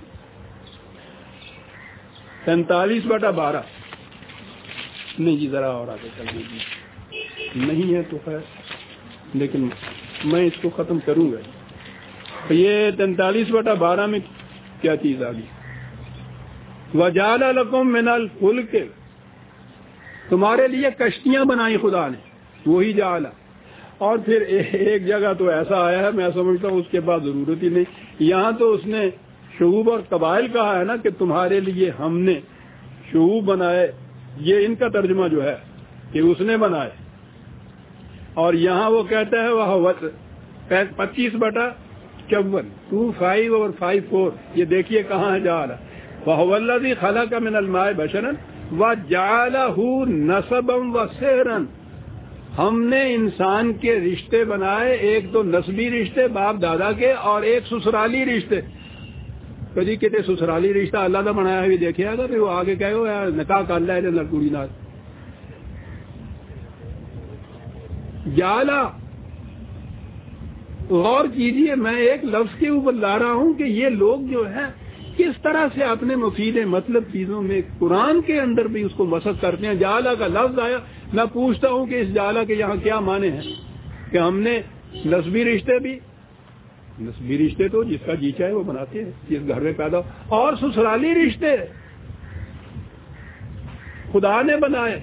[SPEAKER 1] سینتالیس بٹا بارہ نہیں جی ذرا اور آگے چل دیجیے، نہیں ہے تو خیر، لیکن میں اس کو ختم کروں گا۔ یہ تینتالیس بٹا بارہ میں کیا چیز آ گئی؟ وجعل لکم من الفلک، تمہارے لیے کشتیاں بنائی خدا نے، وہی جعلا، اور پھر ایک جگہ تو ایسا آیا ہے میں سمجھتا ہوں اس کے بعد ضرورت ہی نہیں، یہاں تو اس نے شعوب اور قبائل کہا ہے نا کہ تمہارے لیے ہم نے شعوب بنائے، یہ ان کا ترجمہ جو ہے کہ اس نے بنائے، اور یہاں وہ کہتا ہے وہ پچیس بٹا چون ٹو فائیو اور فائیو فور، یہ دیکھیے کہاں ہے جعلا، وَهُوَ الَّذِي خَلَقَ مِنَ الْمَاءِ بَشَرًا وَجَعَلَهُ نَسَبًا وَسِحْرًا، ہم نے انسان کے رشتے بنائے، ایک تو نسبی رشتے باپ دادا کے، اور ایک سسرالی رشتے۔ کدی کتے سسرالی رشتہ اللہ کا بنایا بھی دیکھے گا، پھر وہ آگے کہے گا نکاح کر لے لڑکوڑی نال۔ جعلا، غور کیجئے، میں ایک لفظ کے اوپر لا رہا ہوں کہ یہ لوگ جو ہے کس طرح سے اپنے مفید مطلب چیزوں میں قرآن کے اندر بھی اس کو مسخ کرتے ہیں۔ جعلا کا لفظ آیا، میں پوچھتا ہوں کہ اس جعلا کے یہاں کیا معنی ہیں، کہ ہم نے نسبی رشتے بھی، نسبی رشتے تو جس کا جی چاہے وہ بناتے ہیں، جس گھر میں پیدا، اور سسرالی رشتے خدا نے بنائے۔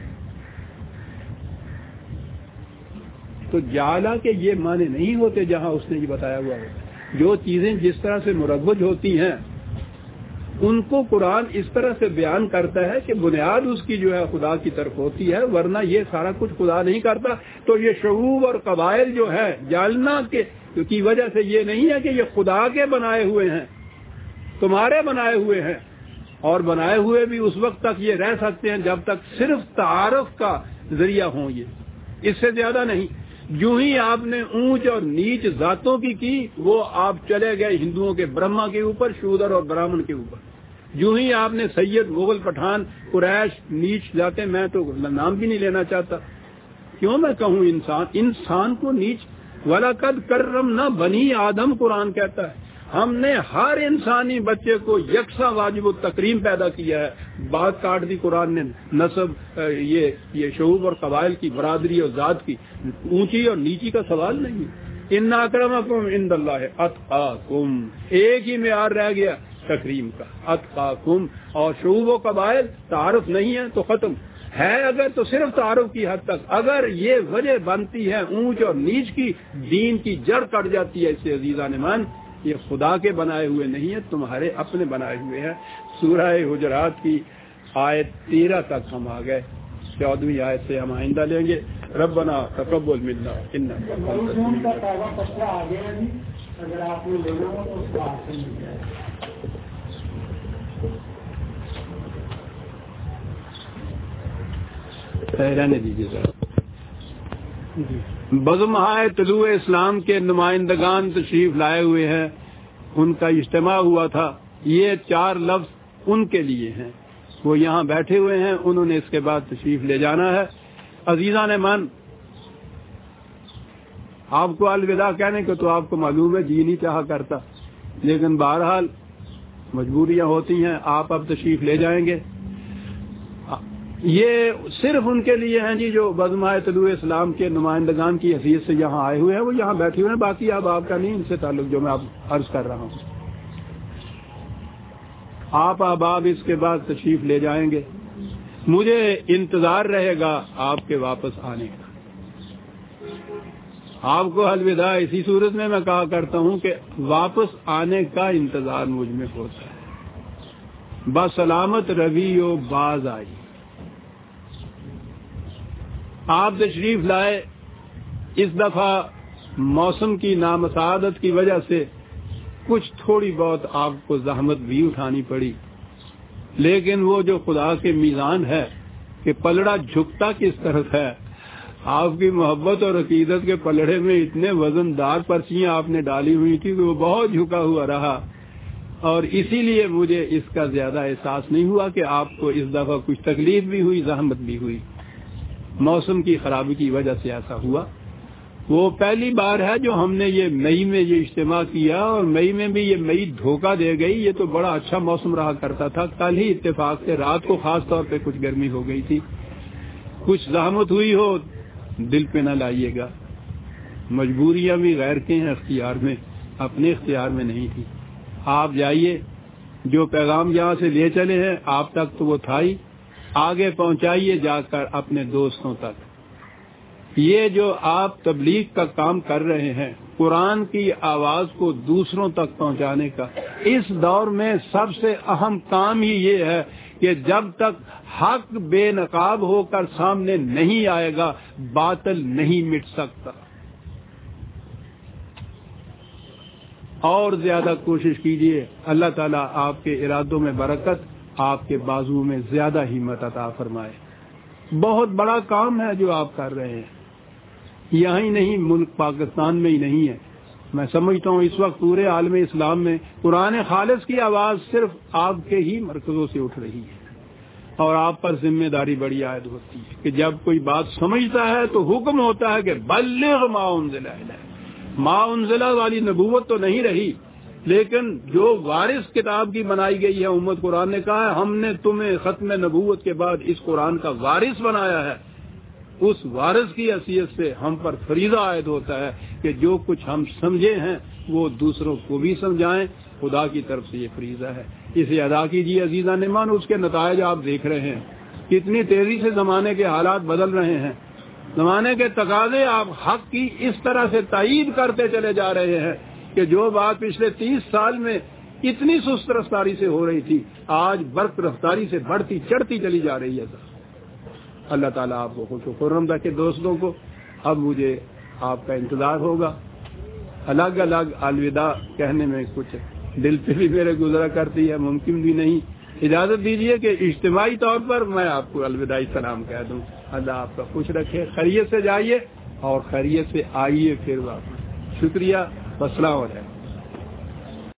[SPEAKER 1] تو جعلا کے یہ معنی نہیں ہوتے جہاں اس نے یہ بتایا ہوا ہے، جو چیزیں جس طرح سے مروج ہوتی ہیں ان کو قرآن اس طرح سے بیان کرتا ہے کہ بنیاد اس کی جو ہے خدا کی طرف ہوتی ہے، ورنہ یہ سارا کچھ خدا نہیں کرتا۔ تو یہ شعوب اور قبائل جو ہے جعلنا کے کی وجہ سے یہ نہیں ہے کہ یہ خدا کے بنائے ہوئے ہیں، تمہارے بنائے ہوئے ہیں، اور بنائے ہوئے بھی اس وقت تک یہ رہ سکتے ہیں جب تک صرف تعارف کا ذریعہ ہوں، یہ اس سے زیادہ نہیں۔ جو ہی آپ نے اونچ اور نیچ ذاتوں کی کی، وہ آپ چلے گئے ہندوؤں کے برہما کے اوپر، شودر اور برہمن کے اوپر۔ جو ہی آپ نے سید، مغل، پٹھان، قریش، نیچ ذاتیں، میں تو نام بھی نہیں لینا چاہتا، کیوں میں کہوں انسان، انسان کو نیچ وَلَقَدْ كَرَّمْنَا بَنِي آدم قرآن کہتا ہے ہم نے ہر انسانی بچے کو یکساں واجب التکریم پیدا کیا ہے. بات کاٹ دی قرآن نے نسب یہ یہ شعوب اور قبائل کی برادری اور ذات کی اونچی اور نیچی کا سوال نہیں. ان اکرمکم عند اللہ اتقاکم ایک ہی معیار رہ گیا تکریم کا اتقاکم. اور شعوب و قبائل تعارف نہیں ہے تو ختم ہے اگر تو صرف تعارف کی حد تک. اگر یہ وجہ بنتی ہے اونچ اور نیچ کی دین کی جڑ کٹ جاتی ہے. اس سے عزیزان ایمان یہ خدا کے بنائے ہوئے نہیں ہے تمہارے اپنے بنائے ہوئے ہیں. سورہ حجرات کی آیت تیرہ تک ہم آ گئے. چودہویں آیت سے ہم آئندہ لیں گے. ربنا تقبل منا انک رہنے دیجیے ذرا. بزمہائے طلوع اسلام کے نمائندگان تشریف لائے ہوئے ہیں. ان کا اجتماع ہوا تھا. یہ چار لفظ ان کے لیے ہیں. وہ یہاں بیٹھے ہوئے ہیں. انہوں نے اس کے بعد تشریف لے جانا ہے. عزیزان من آپ کو الوداع کہنے کو تو آپ کو معلوم ہے جی نہیں چاہا کرتا لیکن بہرحال مجبوریاں ہوتی ہیں. آپ اب تشریف لے جائیں گے. یہ صرف ان کے لیے ہیں جی جو بزمائے طلوع اسلام کے نمائندگان کی حیثیت سے یہاں آئے ہوئے ہیں. وہ یہاں بیٹھے ہوئے ہیں. باقی اب آپ کا نہیں ان سے تعلق جو میں آپ عرض کر رہا ہوں. آپ اب آپ اس کے بعد تشریف لے جائیں گے. مجھے انتظار رہے گا آپ کے واپس آنے کا. آپ کو الوداع اسی صورت میں میں کہا کرتا ہوں کہ واپس آنے کا انتظار مجھ میں ہوتا ہے. بسلامت روی و باز آئی. آپ تشریف لائے. اس دفعہ موسم کی نامساعدت کی وجہ سے کچھ تھوڑی بہت آپ کو زحمت بھی اٹھانی پڑی لیکن وہ جو خدا کے میزان ہے کہ پلڑا جھکتا کس طرف ہے. آپ کی محبت اور عقیدت کے پلڑے میں اتنے وزن دار پرچیاں آپ نے ڈالی ہوئی تھی کہ وہ بہت جھکا ہوا رہا اور اسی لیے مجھے اس کا زیادہ احساس نہیں ہوا کہ آپ کو اس دفعہ کچھ تکلیف بھی ہوئی زحمت بھی ہوئی. موسم کی خرابی کی وجہ سے ایسا ہوا. وہ پہلی بار ہے جو ہم نے یہ مئی میں یہ اجتماع کیا اور مئی میں بھی یہ مئی دھوکہ دے گئی. یہ تو بڑا اچھا موسم رہا کرتا تھا. کل ہی اتفاق سے رات کو خاص طور پہ کچھ گرمی ہو گئی تھی. کچھ زحمت ہوئی ہو دل پہ نہ لائیے گا. مجبوریاں بھی غیر کے ہیں اختیار میں اپنے اختیار میں نہیں تھی. آپ جائیے. جو پیغام یہاں سے لے چلے ہیں آپ تک تو وہ تھا ہی. آگے پہنچائیے جا کر اپنے دوستوں تک. یہ جو آپ تبلیغ کا کام کر رہے ہیں قرآن کی آواز کو دوسروں تک پہنچانے کا اس دور میں سب سے اہم کام ہی یہ ہے کہ جب تک حق بے نقاب ہو کر سامنے نہیں آئے گا باطل نہیں مٹ سکتا. اور زیادہ کوشش کیجیے. اللہ تعالیٰ آپ کے ارادوں میں برکت آپ کے بازو میں زیادہ ہمت عطا فرمائے. بہت بڑا کام ہے جو آپ کر رہے ہیں. یہاں ہی نہیں ملک پاکستان میں ہی نہیں ہے. میں سمجھتا ہوں اس وقت پورے عالم اسلام میں قرآن خالص کی آواز صرف آپ کے ہی مرکزوں سے اٹھ رہی ہے اور آپ پر ذمہ داری بڑی عائد ہوتی ہے کہ جب کوئی بات سمجھتا ہے تو حکم ہوتا ہے کہ بلغ ما انزل الیک. ما انزل والی نبوت تو نہیں رہی لیکن جو وارث کتاب کی بنائی گئی ہے امت قرآن نے کہا ہے ہم نے تمہیں ختم نبوت کے بعد اس قرآن کا وارث بنایا ہے. اس وارث کی حیثیت سے ہم پر فریضہ عائد ہوتا ہے کہ جو کچھ ہم سمجھے ہیں وہ دوسروں کو بھی سمجھائیں. خدا کی طرف سے یہ فریضہ ہے. اسے ادا کیجیے عزیزان ایمان. اس کے نتائج آپ دیکھ رہے ہیں کتنی تیزی سے زمانے کے حالات بدل رہے ہیں. زمانے کے تقاضے آپ حق کی اس طرح سے تائید کرتے چلے جا رہے ہیں کہ جو بات پچھلے تیس سال میں اتنی سست رفتاری سے ہو رہی تھی آج برق رفتاری سے بڑھتی چڑھتی چلی جا رہی ہے. اللہ تعالیٰ آپ کو خوش و خرم رکھے. دوستوں کو اب مجھے آپ کا انتظار ہوگا. الگ الگ الوداع کہنے میں کچھ دل پہ بھی میرے گزرا کرتی ہے ممکن بھی نہیں. اجازت دیجیے کہ اجتماعی طور پر میں آپ کو الوداعی سلام کہہ دوں. اللہ آپ کا خوش رکھے. خیریت سے جائیے اور خیریت سے آئیے پھر واپس. شکریہ. السلام علیکم.